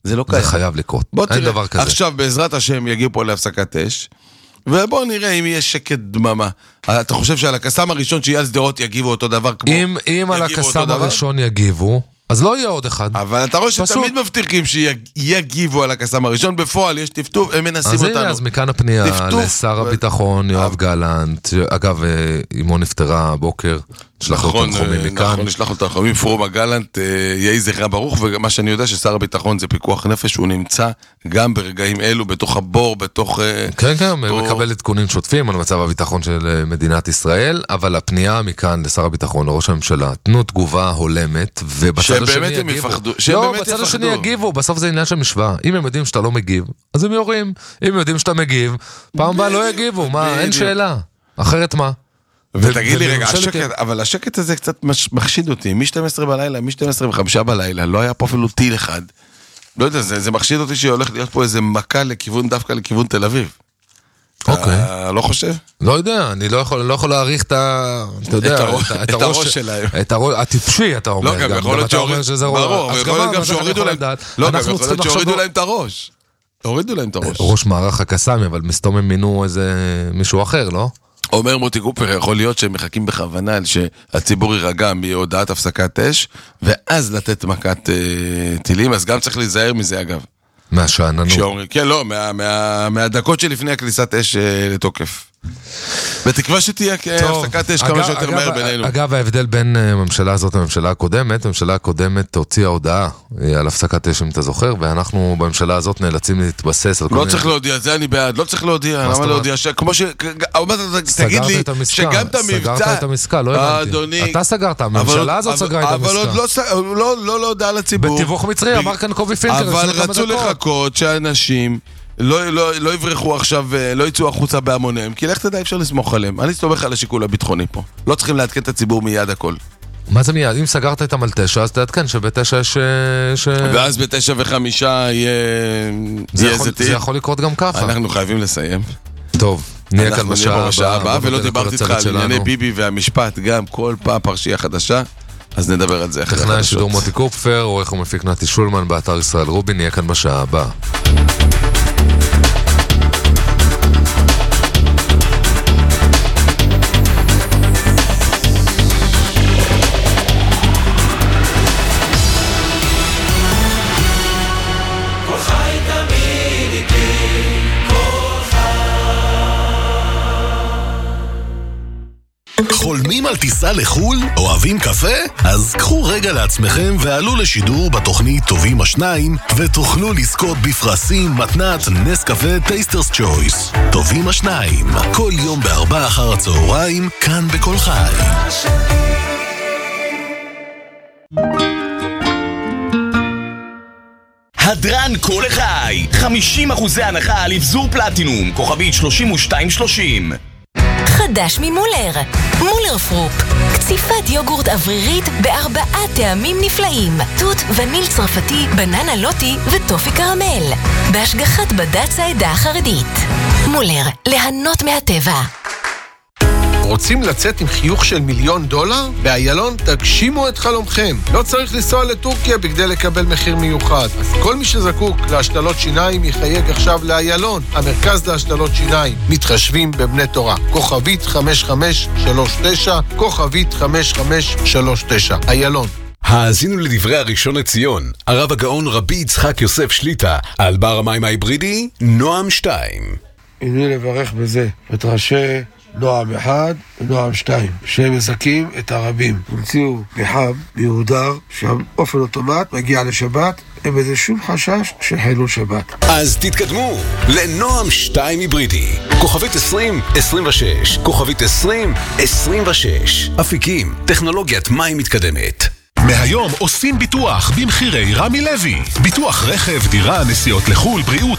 זה לא קיים. זה חייב לקרות. בוא אין תראה, דבר כזה. עכשיו בעזרת השם יגיעו פה להפסקת אש, ובואו נראה אם יהיה שקט דממה. אתה חושב שעל הקסם הראשון שיהיה על סדרות יגיבו אותו דבר כמו... אם, אם על הקסם הראשון יגיבו, אז לא יהיה עוד אחד. אבל אתה רואה שתמיד מבטיחים שיגיבו על הקסם הראשון, בפועל יש טפטוף, הם מנסים אותנו. אז הנה, אז מכאן הפנייה לשר הביטחון, יואב גלנט, אגב, אמו נפטרה הבוקר, נשלח לו תנחומים מכאן. נכון, נשלח לו תנחומים, פרומה גלנט, יהי זכרה ברוך, ומה שאני יודע ששר הביטחון זה פיקוח נפש, הוא נמצא גם ברגעים אלו, בתוך הבור, בתוך... כן, כן, מקבל עדכונים שוטפים על מצב הביטחון של מדינת ישראל, אבל הפנייה מכאן לשר הביטחון, לראש הממשלה, תנו תגובה הולמת, ובצד השני יגיבו. לא, בצד השני יגיבו, בסוף זה עניין של משוואה. אם הם יודעים שאתה לא מגיב, אז הם יורים. אם הם יודעים שאתה מגיב, פעם הבאה לא יגיבו, מה, אין שאלה. אחרת מה? ותגיד לי רגע, השקט, אבל השקט הזה קצת מחשיד אותי, מ-שתים עשרה בלילה, מ-שתים עשרה וחמש בלילה, לא היה פה אפילו טיל אחד. לא יודע, זה, זה מחשיד אותי שהולך להיות פה איזה מכה לכיוון, דווקא לכיוון תל אביב. אוקיי. אתה לא חושב? לא יודע, אני לא יכול, לא יכול להעריך את ה... אתה יודע, את הראש שלהם. את הראש, הטיפשי, אתה אומר. לא, גם יכול להיות שהורידו להם, לא, גם יכול להיות שהורידו להם את הראש. הורידו להם את הראש. ראש מערך הקסאמי, אבל מסתום הם מינו איזה מישהו אחר, לא? אומר מוטי קופר, יכול להיות שהם מחכים בכוונה שהציבור יירגע מהודעת הפסקת אש, ואז לתת מכת טילים, אז גם צריך להיזהר מזה אגב. מהשעננות. כן, לא, מהדקות שלפני הכניסת אש לתוקף. בתקווה שתהיה הפסקת אש כמה שיותר מהר בינינו. אגב, ההבדל בין הממשלה הזאת לממשלה הקודמת, הממשלה הקודמת הוציאה הודעה על הפסקת אש, אם אתה זוכר, ואנחנו בממשלה הזאת נאלצים להתבסס. לא צריך להודיע, זה אני בעד, לא צריך להודיע, למה להודיע? כמו ש... תגיד לי, שגם את המבצע... סגרת את המסכה, לא הבנתי. אתה סגרת, הממשלה הזאת סגרה את המסכה. אבל לא להודעה לציבור. בתיווך מצרי, אמר כאן קובי פינקר. אבל רצו לחכות שאנשים לא, לא, לא יברחו עכשיו, לא יצאו החוצה בהמוניהם, כי לך תדע, אפשר לסמוך עליהם. אני סתומך על השיקול הביטחוני פה. לא צריכים להתקן את הציבור מיד הכל. מה זה מיד? אם סגרת את המלטשה, אז תעדכן שבתשע יש... ש... ואז בתשע וחמישה יהיה... זה, יכול, זה יכול לקרות גם ככה. אנחנו חייבים לסיים. טוב, נהיה כאן בשעה הבאה, ולא דיברתי איתך על ענייני ביבי והמשפט, גם כל פעם פרשייה חדשה, אז נדבר על זה אחרי החדשות. טכנאי שידור מוטי קופפר, עורך ומפיק נתי שולמן, באתר ישראל רובין, נהיה כאן בשעה הבאה. חולמים על טיסה לחול? אוהבים קפה? אז קחו רגע לעצמכם ועלו לשידור בתוכנית טובים השניים ותוכלו לזכות בפרסים מתנת נס קפה טייסטרס צ'ויס. טובים השניים, כל יום בארבע אחר הצהריים, כאן בכל חי. הדרן כל החי, חמישים אחוזי הנחה על אבזור פלטינום, כוכבית שלושים ושתיים שלושים. חדש ממולר, מולר פרופ, קציפת יוגורט אוורירית בארבעה טעמים נפלאים, תות, וניל צרפתי, בננה לוטי וטופי קרמל, בהשגחת בד"ץ העדה החרדית. מולר, ליהנות מהטבע. רוצים לצאת עם חיוך של מיליון דולר? באיילון תגשימו את חלומכם. לא צריך לנסוע לטורקיה בכדי לקבל מחיר מיוחד. אז כל מי שזקוק להשתלות שיניים יחייג עכשיו לאיילון, המרכז להשתלות שיניים. מתחשבים בבני תורה. כוכבית חמש חמש שלוש תשע, כוכבית חמש חמש שלוש תשע. איילון. האזינו לדברי הראשון לציון, הרב הגאון רבי יצחק יוסף שליטה, על בר המים ההיברידי, נועם שתיים. הנה לברך בזה את ראשי נועם אחד ונועם שתיים, שהם מזכים את הרבים. המציאו פחם מיהודר, שהאופן אוטומט מגיע לשבת, אין בזה שום חשש שחילול שבת. אז תתקדמו לנועם שתיים היברידי, כוכבית עשרים עשרים ושש, כוכבית עשרים עשרים ושש. אפיקים, טכנולוגיית מים מתקדמת. מהיום עושים ביטוח במחירי רמי לוי. ביטוח רכב, דירה, נסיעות לחול, בריאות,